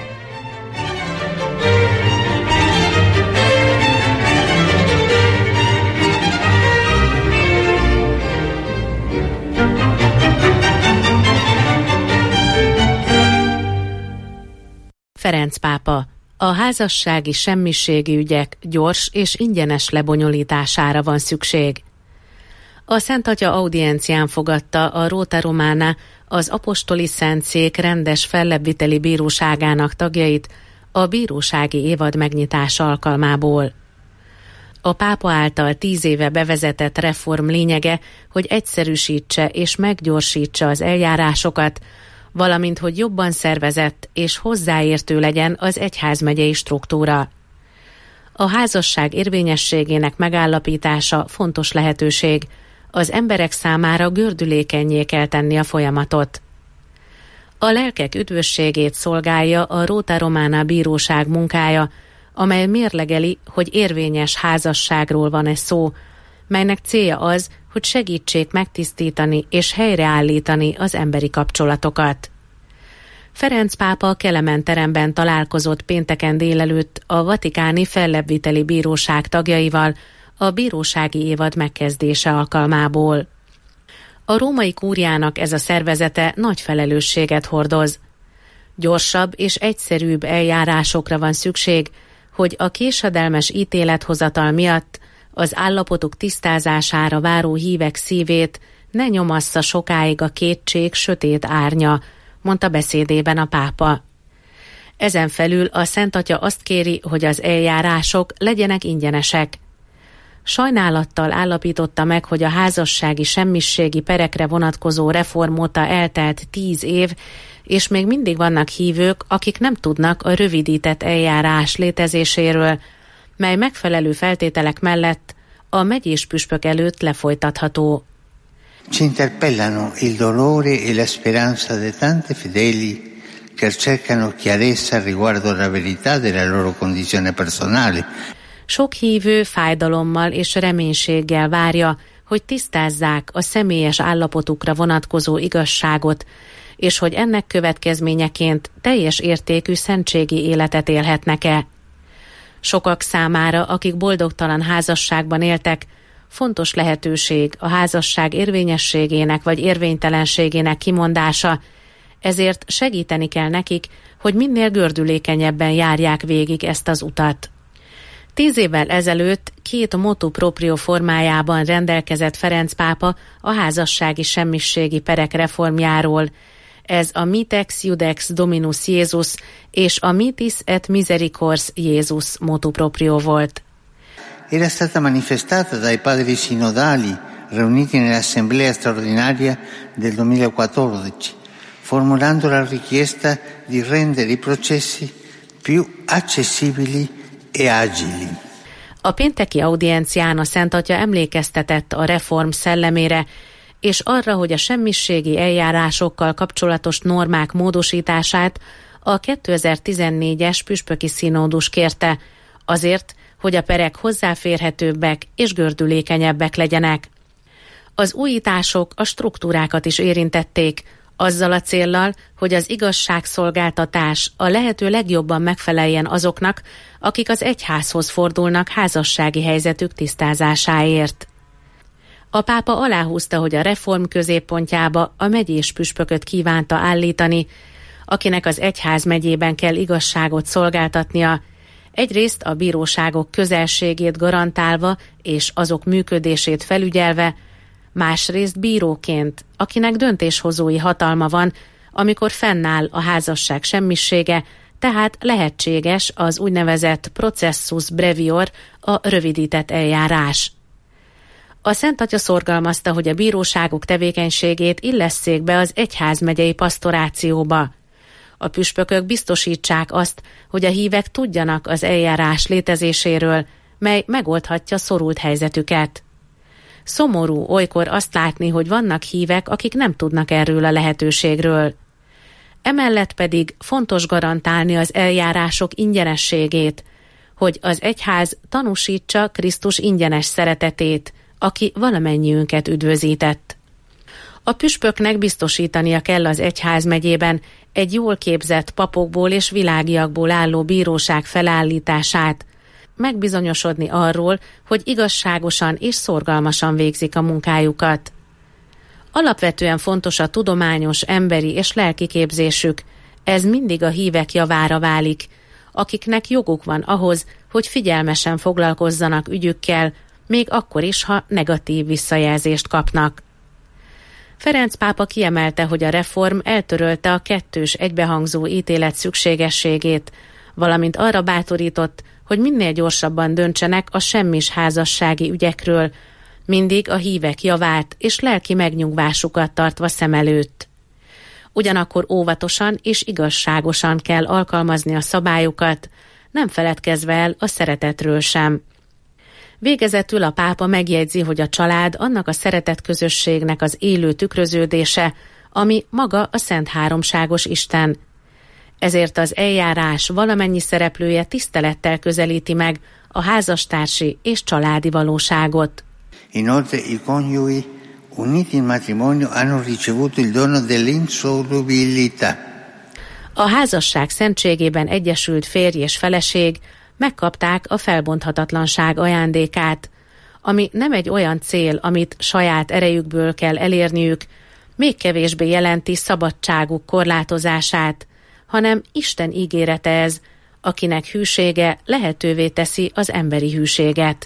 Ferenc pápa: a házassági semmiségi ügyek gyors és ingyenes lebonyolítására van szükség. A Szent Atya audiencián fogadta a Rota Romana, az apostoli szentszék rendes fellebbviteli bíróságának tagjait a bírósági évad megnyitása alkalmából. A pápa által 10 éve bevezetett reform lényege, hogy egyszerűsítse és meggyorsítsa az eljárásokat, valamint hogy jobban szervezett és hozzáértő legyen az egyházmegyei struktúra. A házasság érvényességének megállapítása fontos lehetőség. Az emberek számára gördülékennyé kell tenni a folyamatot. A lelkek üdvösségét szolgálja a Rota Romana bíróság munkája, amely mérlegeli, hogy érvényes házasságról van-e szó, melynek célja az, hogy segítsék megtisztítani és helyreállítani az emberi kapcsolatokat. Ferenc pápa a Kelemen teremben találkozott pénteken délelőtt a vatikáni fellebbviteli bíróság tagjaival a bírósági évad megkezdése alkalmából. A római kúriának ez a szervezete nagy felelősséget hordoz. Gyorsabb és egyszerűbb eljárásokra van szükség, hogy a késedelmes ítélethozatal miatt az állapotuk tisztázására váró hívek szívét ne nyomassza sokáig a kétség sötét árnya, mondta beszédében a pápa. Ezen felül a Szent Atya azt kéri, hogy az eljárások legyenek ingyenesek. Sajnálattal állapította meg, hogy a házassági semmisségi perekre vonatkozó reform óta eltelt 10 év, és még mindig vannak hívők, akik nem tudnak a rövidített eljárás létezéséről, mely megfelelő feltételek mellett a megyés püspök előtt lefolytatható. Ci interpellano il dolore e la speranza di tanti fedeli che cercano chiarezza riguardo alla verità della loro condizione personale. Sok hívő fájdalommal és reménységgel várja, hogy tisztázzák a személyes állapotukra vonatkozó igazságot, és hogy ennek következményeként teljes értékű szentségi életet élhetnek-e. Sokak számára, akik boldogtalan házasságban éltek, fontos lehetőség a házasság érvényességének vagy érvénytelenségének kimondása, ezért segíteni kell nekik, hogy minél gördülékenyebben járják végig ezt az utat. 10 évvel ezelőtt 2 motu proprio formájában rendelkezett Ferenc pápa a házassági semmisségi perek reformjáról. Ez a Mitex Iudex Dominus Jézus és a Mitis et Misericors Jézus motu proprio volt. Era stata manifestata dai padri sinodali riuniti nell'assemblea straordinaria del 2014, formulando la richiesta di rendere i processi più accessibili e agili. A pénteki audiencián a Szent Atya emlékeztetett a reform szellemére, és arra, hogy a semmisségi eljárásokkal kapcsolatos normák módosítását a 2014-es püspöki színódus kérte, azért, hogy a perek hozzáférhetőbbek és gördülékenyebbek legyenek. Az újítások a struktúrákat is érintették, azzal a céllal, hogy az igazságszolgáltatás a lehető legjobban megfeleljen azoknak, akik az egyházhoz fordulnak házassági helyzetük tisztázásáért. A pápa aláhúzta, hogy a reform középpontjába a megyés püspököt kívánta állítani, akinek az egyház megyében kell igazságot szolgáltatnia, egyrészt a bíróságok közelségét garantálva és azok működését felügyelve, másrészt bíróként, akinek döntéshozói hatalma van, amikor fennáll a házasság semmissége, tehát lehetséges az úgynevezett processus brevior, a rövidített eljárás. A Szent Atya szorgalmazta, hogy a bíróságok tevékenységét illesszék be az egyházmegyei pasztorációba. A püspökök biztosítsák azt, hogy a hívek tudjanak az eljárás létezéséről, mely megoldhatja szorult helyzetüket. Szomorú olykor azt látni, hogy vannak hívek, akik nem tudnak erről a lehetőségről. Emellett pedig fontos garantálni az eljárások ingyenességét, hogy az egyház tanúsítsa Krisztus ingyenes szeretetét, aki valamennyiünket üdvözített. A püspöknek biztosítania kell az egyházmegyében egy jól képzett papokból és világiakból álló bíróság felállítását, megbizonyosodni arról, hogy igazságosan és szorgalmasan végzik a munkájukat. Alapvetően fontos a tudományos, emberi és lelki képzésük, ez mindig a hívek javára válik, akiknek joguk van ahhoz, hogy figyelmesen foglalkozzanak ügyükkel, még akkor is, ha negatív visszajelzést kapnak. Ferenc pápa kiemelte, hogy a reform eltörölte a kettős egybehangzó ítélet szükségességét, valamint arra bátorított, hogy minél gyorsabban döntsenek a semmis házassági ügyekről, mindig a hívek javát és lelki megnyugvásukat tartva szem előtt. Ugyanakkor óvatosan és igazságosan kell alkalmazni a szabályokat, nem feledkezve el a szeretetről sem. Végezetül a pápa megjegyzi, hogy a család annak a szeretett közösségnek az élő tükröződése, ami maga a Szent Háromságos Isten. Ezért az eljárás valamennyi szereplője tisztelettel közelíti meg a házastársi és családi valóságot. Inoltre i coniugi uniti in matrimonio hanno ricevuto il dono dell'insolubilità. A házasság szentségében egyesült férj és feleség megkapták a felbonthatatlanság ajándékát, ami nem egy olyan cél, amit saját erejükből kell elérniük, még kevésbé jelenti szabadságuk korlátozását, hanem Isten ígérete ez, akinek hűsége lehetővé teszi az emberi hűséget.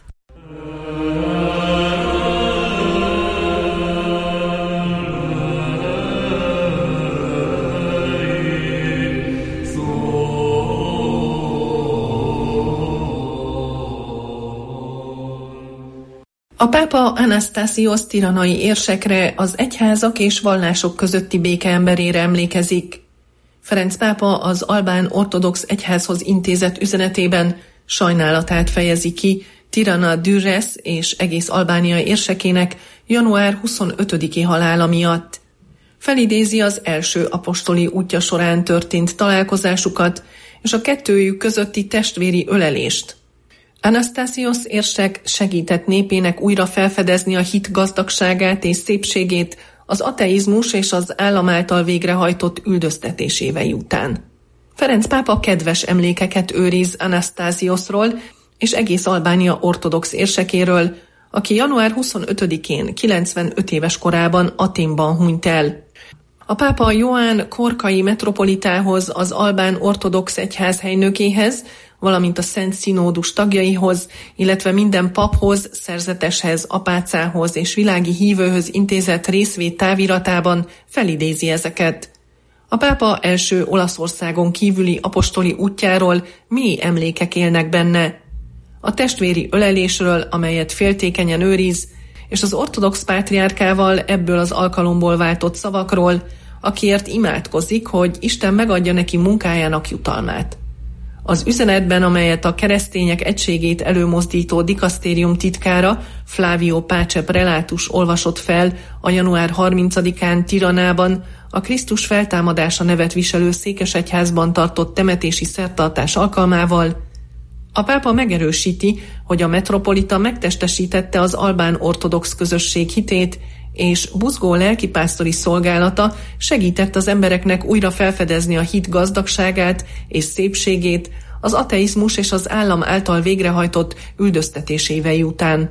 A pápa Anastasios tiranai érsekre, az egyházak és vallások közötti béke emberére emlékezik. Ferenc pápa az albán ortodox egyházhoz intézett üzenetében sajnálatát fejezi ki Tirana Dürres és egész Albánia érsekének január 25-i halála miatt. Felidézi az első apostoli útja során történt találkozásukat és a kettőjük közötti testvéri ölelést. Anastasios érsek segített népének újra felfedezni a hit gazdagságát és szépségét az ateizmus és az állam által végrehajtott üldöztetés évei után. Ferenc pápa kedves emlékeket őriz Anastasiosról és egész Albánia ortodox érsekéről, aki január 25-én 95 éves korában Athénban hunyt el. A pápa Joán korkai metropolitához, az albán ortodox egyház helynökéhez, valamint a Szent Színódus tagjaihoz, illetve minden paphoz, szerzeteshez, apácához és világi hívőhöz intézett részvét táviratában felidézi ezeket. A pápa első Olaszországon kívüli apostoli útjáról mély emlékek élnek benne. A testvéri ölelésről, amelyet féltékenyen őriz, és az ortodox pátriárkával ebből az alkalomból váltott szavakról, akiért imádkozik, hogy Isten megadja neki munkájának jutalmát. Az üzenetben, amelyet a keresztények egységét előmozdító dikasztérium titkára, Flavio Pace Prelátus olvasott fel a január 30-án Tiranában, a Krisztus feltámadása nevet viselő székesegyházban tartott temetési szertartás alkalmával, a pápa megerősíti, hogy a metropolita megtestesítette az albán ortodox közösség hitét, és buzgó lelkipásztori szolgálata segített az embereknek újra felfedezni a hit gazdagságát és szépségét az ateizmus és az állam által végrehajtott üldöztetés évei után.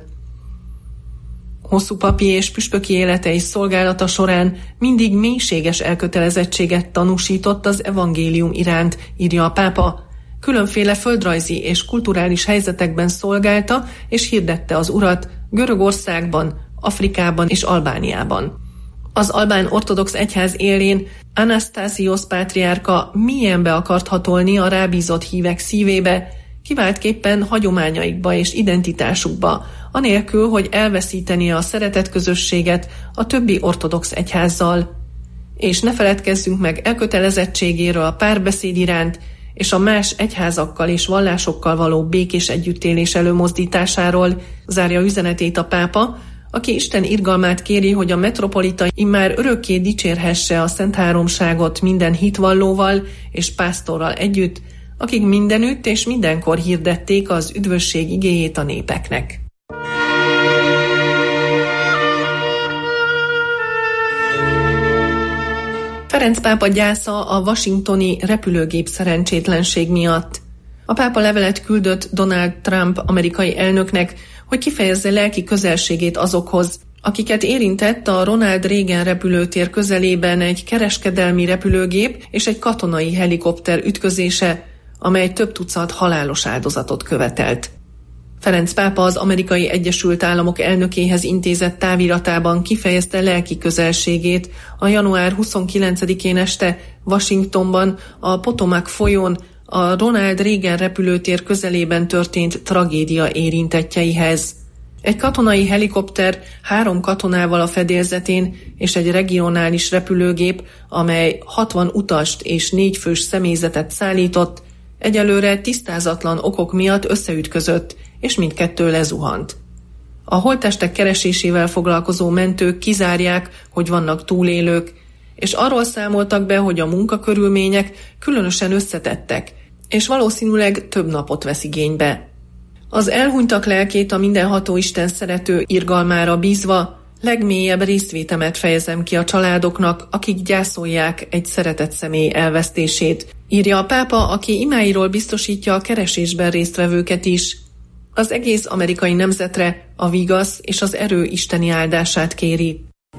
Hosszú papi és püspöki élete és szolgálata során mindig mélységes elkötelezettséget tanúsított az evangélium iránt, írja a pápa. Különféle földrajzi és kulturális helyzetekben szolgálta és hirdette az Urat Görögországban, Afrikában és Albániában. Az albán ortodox egyház élén Anastasios pátriárka mélyen be akart hatolni a rábízott hívek szívébe, kiváltképpen hagyományaikba és identitásukba, anélkül, hogy elveszítené a szeretett közösséget a többi ortodox egyházzal. És ne feledkezzünk meg elkötelezettségéről a párbeszéd iránt, és a más egyházakkal és vallásokkal való békés együttélés előmozdításáról, zárja üzenetét a pápa, aki Isten irgalmát kéri, hogy a metropolita immár örökké dicsérhesse a Szent Háromságot minden hitvallóval és pásztorral együtt, akik mindenütt és mindenkor hirdették az üdvösség igéjét a népeknek. Ferenc pápa gyásza a washingtoni repülőgép szerencsétlenség miatt. A pápa levelet küldött Donald Trump amerikai elnöknek, hogy kifejezze lelki közelségét azokhoz, akiket érintett a Ronald Reagan repülőtér közelében egy kereskedelmi repülőgép és egy katonai helikopter ütközése, amely több tucat halálos áldozatot követelt. Ferenc pápa az Amerikai Egyesült Államok elnökéhez intézett táviratában kifejezte lelki közelségét a január 29-én este Washingtonban a Potomac folyón a Ronald Reagan repülőtér közelében történt tragédia érintettjeihez. Egy katonai helikopter 3 katonával a fedélzetén és egy regionális repülőgép, amely 60 utast és 4 fős személyzetet szállított, egyelőre tisztázatlan okok miatt összeütközött, és mindkettő lezuhant. A holttestek keresésével foglalkozó mentők kizárják, hogy vannak túlélők, és arról számoltak be, hogy a munkakörülmények különösen összetettek, és valószínűleg több napot vesz igénybe. Az elhunytak lelkét a mindenható Isten szerető irgalmára bízva legmélyebb részvétemet fejezem ki a családoknak, akik gyászolják egy szeretett személy elvesztését, írja a pápa, aki imáiról biztosítja a keresésben résztvevőket is. Az egész amerikai nemzetre a vigasz és az erő isteni áldását kéri.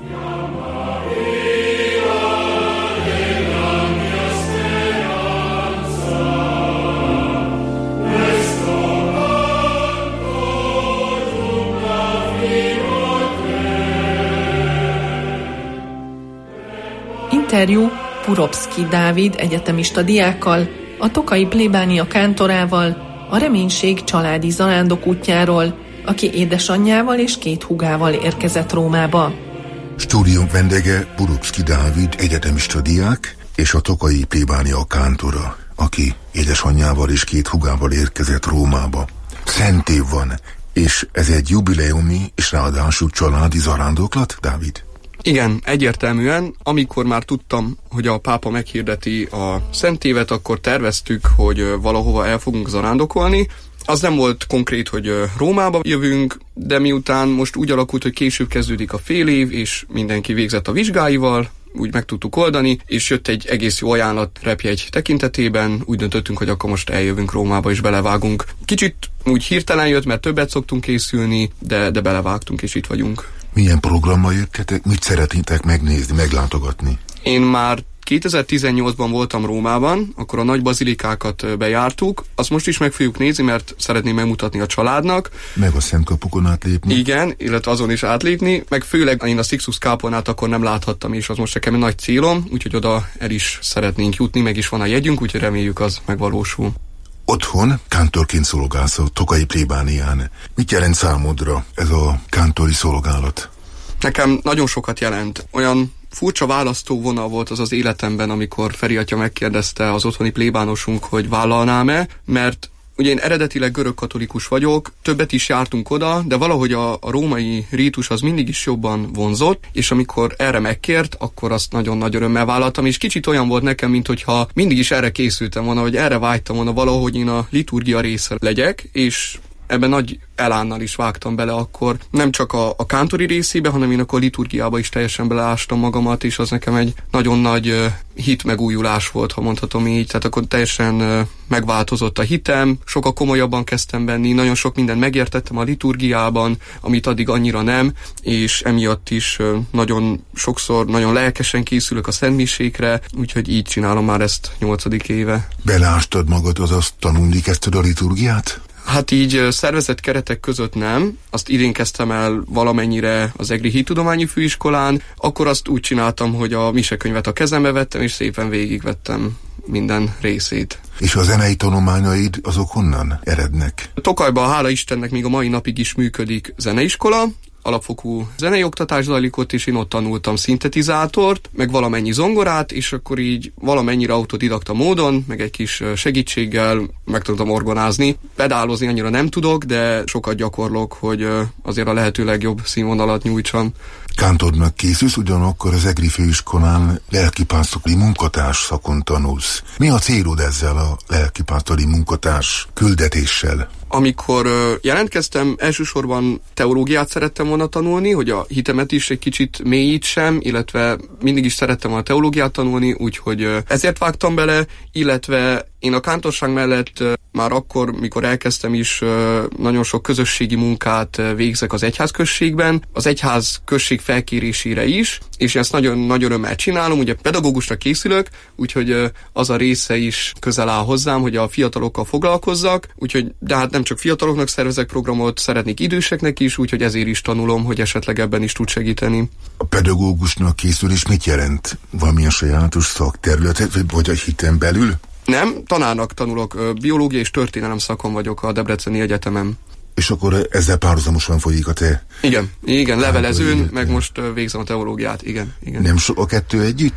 Interjú Puropszky Dávid egyetemista diákkal, a tokai plébánia kántorával, a Reménység családi zarándok útjáról, aki édesanyjával és 2 húgával érkezett Rómába. Stúdium vendége Puropszky Dávid egyetemista diák és a tokai plébánia kántora, aki édesanyjával és 2 húgával érkezett Rómába. Szent év van, és ez egy jubileumi és ráadásul családi zarándoklat, Dávid? Igen, egyértelműen, amikor már tudtam, hogy a pápa meghirdeti a Szent évet, akkor terveztük, hogy valahova el fogunk zarándokolni. Az nem volt konkrét, hogy Rómába jövünk, de miután most úgy alakult, hogy később kezdődik a fél év, és mindenki végzett a vizsgáival, úgy meg tudtuk oldani, és jött egy egész jó ajánlat repjegy tekintetében, úgy döntöttünk, hogy akkor most eljövünk Rómába, és belevágunk. Kicsit úgy hirtelen jött, mert többet szoktunk készülni, de belevágtunk, és itt vagyunk. Milyen programmal jöttetek? Mit szeretnétek megnézni, meglátogatni? Én már 2018-ban voltam Rómában, akkor a nagy bazilikákat bejártuk. Azt most is meg fogjuk nézni, mert szeretném megmutatni a családnak. Meg a Szentkapukon átlépni. Igen, illetve azon is átlépni. Meg főleg én a Sixtus Kápolnát akkor nem láthattam, és az most nekem egy nagy célom, úgyhogy oda el is szeretnénk jutni, meg is van a jegyünk, úgyhogy reméljük az megvalósul. Otthon kántorként szolgálsz a tokai plébánián. Mit jelent számodra ez a kántori szolgálat? Nekem nagyon sokat jelent. Olyan furcsa választóvonal volt az életemben, amikor Feri atya megkérdezte az otthoni plébánosunk, hogy vállalnám-e, mert ugye én eredetileg görögkatolikus vagyok, többet is jártunk oda, de valahogy a római rítus az mindig is jobban vonzott, és amikor erre megkért, akkor azt nagyon nagy örömmel vállaltam, és kicsit olyan volt nekem, mint hogyha mindig is erre készültem volna, hogy erre vágytam volna valahogy én a liturgia része legyek, és ebben nagy elánnal is vágtam bele akkor. Nem csak a kántori részébe, hanem én akkor a liturgiába is teljesen beleástam magamat, és az nekem egy nagyon nagy hit megújulás volt, ha mondhatom így. Tehát akkor teljesen megváltozott a hitem, sokkal komolyabban kezdtem benni, nagyon sok mindent megértettem a liturgiában, amit addig annyira nem, és emiatt is nagyon sokszor, nagyon lelkesen készülök a szentmisékre, úgyhogy így csinálom már ezt 8. éve. Beleástad magad, azaz tanulni kezdted a liturgiát? Hát így szervezett keretek között nem. Azt idén kezdtem el valamennyire az Egri Hittudományi Főiskolán, akkor azt úgy csináltam, hogy a misekönyvet a kezembe vettem, és szépen végigvettem minden részét. És a zenei tanulmányaid azok honnan erednek? Tokajban, hála Istennek, még a mai napig is működik zeneiskola, alapfokú zenei oktatás zajlik ott, és én ott tanultam szintetizátort, meg valamennyi zongorát, és akkor így valamennyire autodidakta módon, meg egy kis segítséggel meg tudtam orgonázni. Pedálozni annyira nem tudok, de sokat gyakorlok, hogy azért a lehető legjobb színvonalat nyújtsam. Kántornak készülsz, ugyanakkor az Egri Főiskolán lelkipásztori munkatárs szakon tanulsz. Mi a célod ezzel a lelkipásztori munkatárs küldetéssel? Amikor jelentkeztem, elsősorban teológiát szerettem volna tanulni, hogy a hitemet is egy kicsit mélyítsem, illetve mindig is szerettem volna teológiát tanulni, úgyhogy ezért vágtam bele, illetve én a kántorság mellett már akkor, mikor elkezdtem is, nagyon sok közösségi munkát végzek az egyházközségben, az egyházközség felkérésére is, és ezt nagyon nagy örömmel csinálom, ugye pedagógusra készülök, úgyhogy az a része is közel áll hozzám, hogy a fiatalokkal foglalkozzak, úgyhogy de hát nem csak fiataloknak szervezek programot, szeretnék időseknek is, úgyhogy ezért is tanulom, hogy esetleg ebben is tud segíteni. A pedagógusnak készülés mit jelent? Valamilyen sajátos szakterületet, vagy a hiten belül? Nem, tanárnak tanulok, biológia és történelem szakon vagyok a Debreceni Egyetemen. És akkor ezzel párhuzamosan folyik a te... Igen, levelezőn, meg most végzem a teológiát, igen. Nem sok a kettő együtt?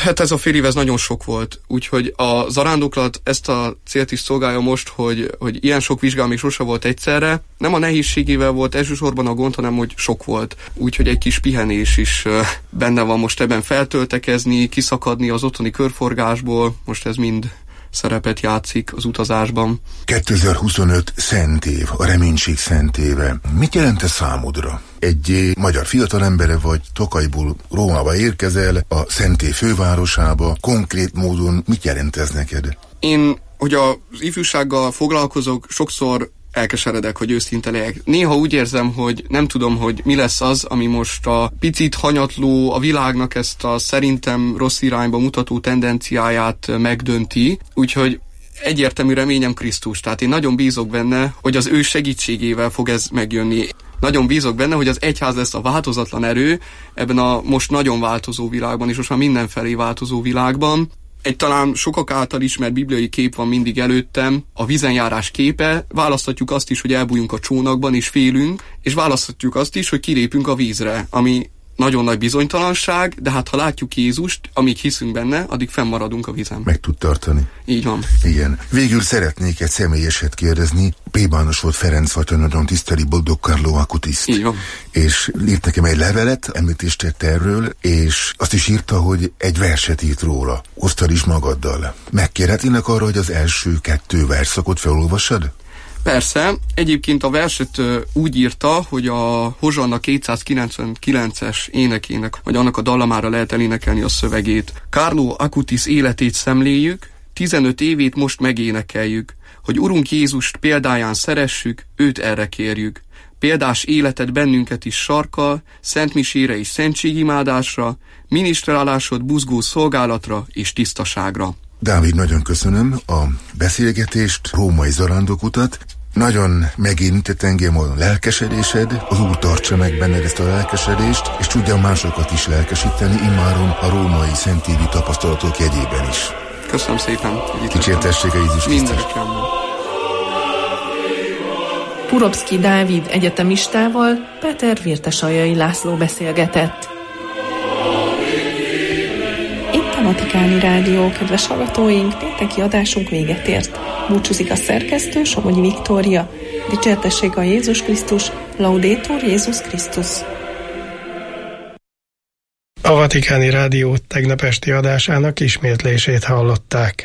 Hát ez a fél év, ez nagyon sok volt, úgyhogy a zarándoklat ezt a célt is szolgálja most, hogy ilyen sok vizsgál még sose volt egyszerre. Nem a nehézségével volt elsősorban a gond, hanem hogy sok volt. Úgyhogy egy kis pihenés is benne van most ebben, feltöltekezni, kiszakadni az otthoni körforgásból, most ez mind szerepet játszik az utazásban. 2025 szent év, a reménység szent éve. Mit jelent ez számodra? Egy magyar fiatalembere vagy, Tokajból Rómába érkezel, a Szent Év fővárosába. Konkrét módon mit jelent ez neked? Én, hogy az ifjúsággal foglalkozok, sokszor elkeseredek, hogy őszinte legyek. Néha úgy érzem, hogy nem tudom, hogy mi lesz az, ami most a picit hanyatló, a világnak ezt a szerintem rossz irányba mutató tendenciáját megdönti, úgyhogy egyértelmű reményem Krisztus. Tehát én nagyon bízok benne, hogy az ő segítségével fog ez megjönni. Nagyon bízok benne, hogy az egyház lesz a változatlan erő ebben a most nagyon változó világban, és most már mindenfelé változó világban. Egy talán sokak által ismert bibliai kép van mindig előttem, a vízenjárás képe. Választhatjuk azt is, hogy elbújjunk a csónakban és félünk, és választhatjuk azt is, hogy kilépünk a vízre, ami nagyon nagy bizonytalanság, de hát ha látjuk Jézust, amíg hiszünk benne, addig fennmaradunk a vízen. Meg tud tartani. Így van. Igen. Végül szeretnék egy személyeset kérdezni. Plébános volt Ferenc Atya, nagyon tiszteli Boldog Carlo Acutiszt. Így van. És írt nekem egy levelet, említést tett erről, és azt is írta, hogy egy verset írt róla. Osztad is magaddal. Megkérhetnének arra, hogy az első 2 verszakot felolvassad? Persze, egyébként a verset úgy írta, hogy a Hozsanna 299-es énekének, vagy annak a dallamára lehet elénekelni a szövegét. Carlo Acutis életét szemléljük, 15 évét most megénekeljük, hogy Urunk Jézust példáján szeressük, őt erre kérjük. Példás életet bennünket is sarkal, szentmisére és szentségimádásra, minisztrálásod buzgó szolgálatra és tisztaságra. Dávid, nagyon köszönöm a beszélgetést, római zarándokutat. Nagyon megérintett engem a lelkesedésed, az Úr tartsa meg benned ezt a lelkesedést, és tudja másokat is lelkesíteni, immáron a római szentévi tapasztalatok jegyében is. Köszönöm szépen. Dicsértessége Jézus Krisztus. Purobszky Dávid egyetemistával Péter Virtesaljai László beszélgetett. Itt a Vatikáni Rádió, kedves hallgatóink, pénteki adásunk véget ért. Búcsúzik a szerkesztő, Somogyi Viktória. Dicsértessék a Jézus Krisztus, Laudetur Jézus Krisztus. A Vatikáni Rádió tegnap esti adásának ismétlését hallották.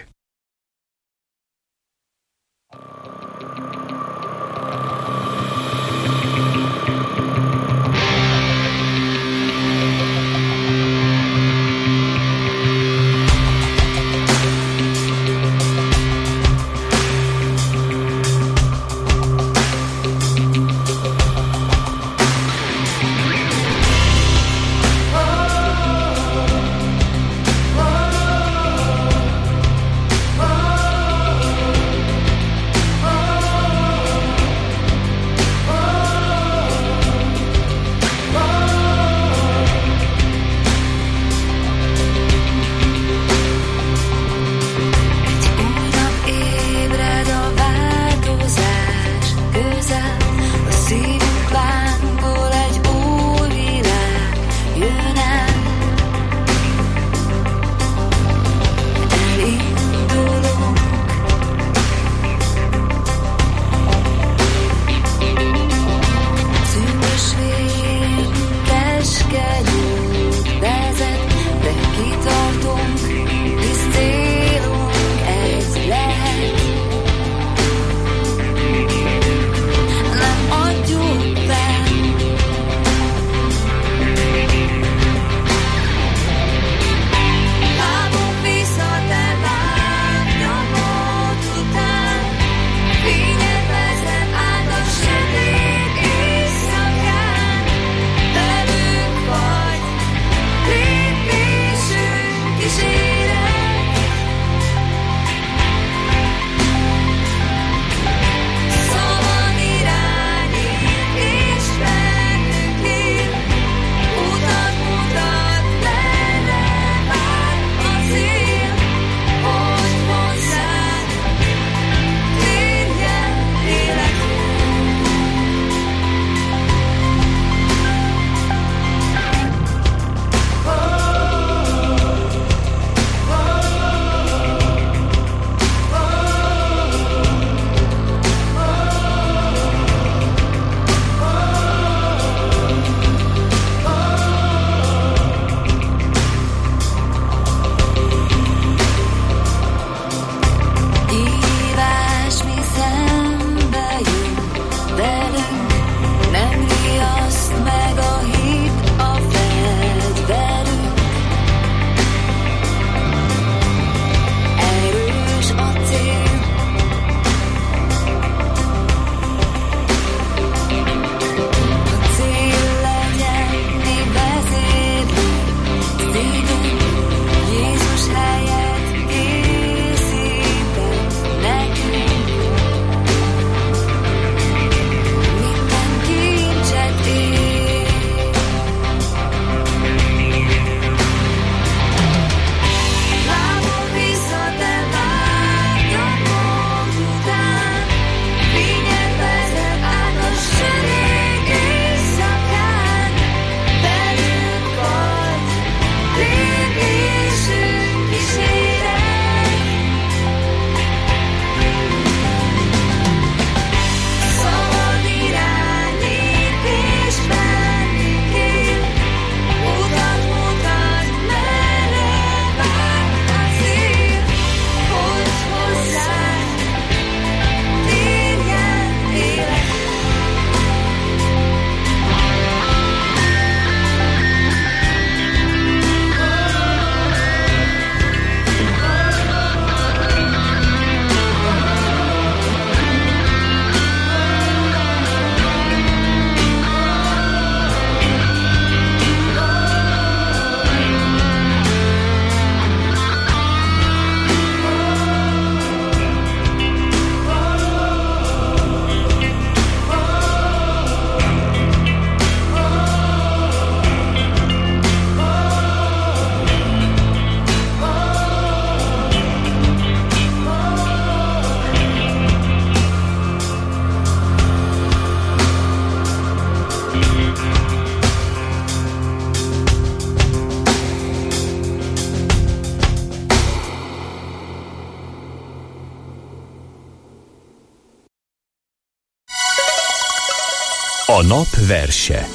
nap verse.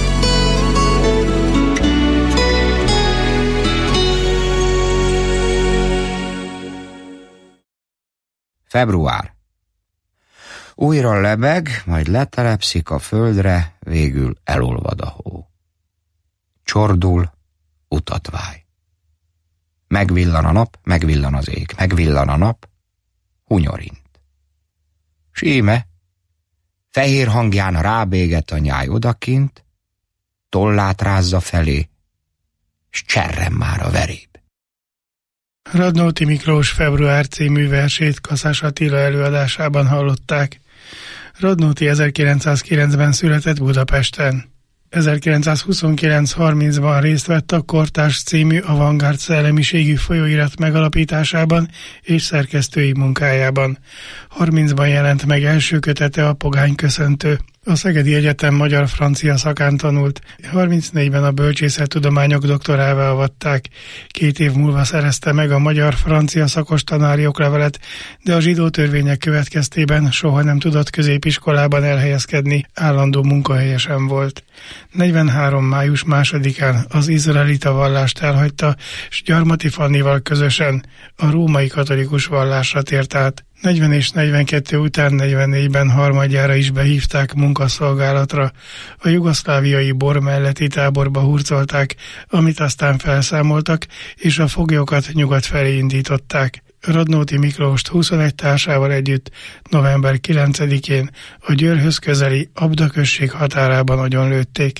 Február. Újra lebeg, majd letelepszik a földre, végül elolvad a hó. Csordul, utat váj. Megvillan a nap, megvillan az ég, megvillan a nap, hunyorint. S íme, fehér hangján rábéget a nyáj odakint, tollát rázza felé, s cserren már a veréb. Radnóti Miklós Február című versét Kaszás Attila előadásában hallották. Radnóti 1909-ben született Budapesten. 1929-30-ban részt vett a Kortárs című avantgárd szellemiségű folyóirat megalapításában és szerkesztői munkájában. 30-ban jelent meg első kötete a Pogány köszöntő. A Szegedi Egyetem magyar-francia szakán tanult. 34-ben a bölcsészettudományok doktorává avatták. 2 év múlva szerezte meg a magyar-francia szakos tanári oklevelet, de a zsidó törvények következtében soha nem tudott középiskolában elhelyezkedni, állandó munkahelye sem volt. 43. május 2-án az izraelita vallást elhagyta, s Gyarmati Fannival közösen a római katolikus vallásra tért át. 40 és 42 után 44-ben harmadjára is behívták munkaszolgálatra. A jugoszláviai Bor melletti táborba hurcolták, amit aztán felszámoltak, és a foglyokat nyugat felé indították. Radnóti Miklóst 21 társával együtt november 9-én a Győrhöz közeli Abda község határában agyonlőtték.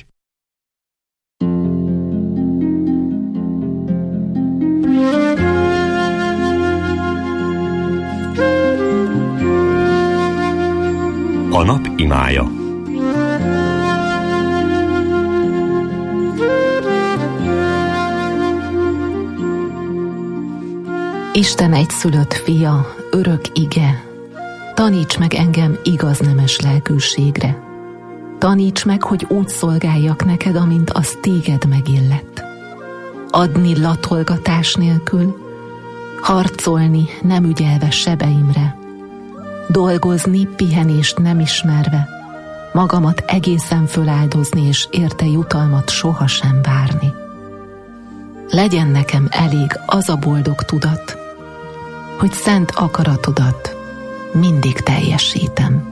A nap imája. Isten egyszülött fia, örök ige, taníts meg engem igaz nemes lelkűségre. Taníts meg, hogy úgy szolgáljak neked, amint az téged megillett. Adni latolgatás nélkül, harcolni nem ügyelve sebeimre, dolgozni pihenést nem ismerve, magamat egészen föláldozni és érte jutalmat sohasem várni. Legyen nekem elég az a boldog tudat, hogy szent akaratodat mindig teljesítem.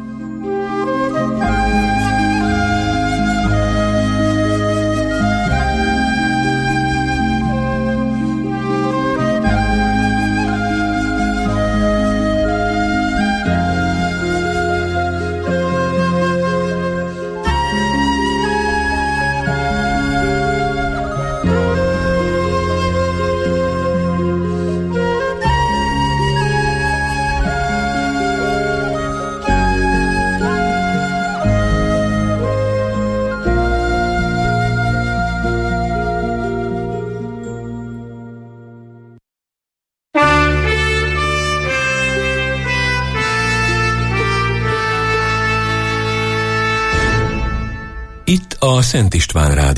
Itt a Szent István Rádió.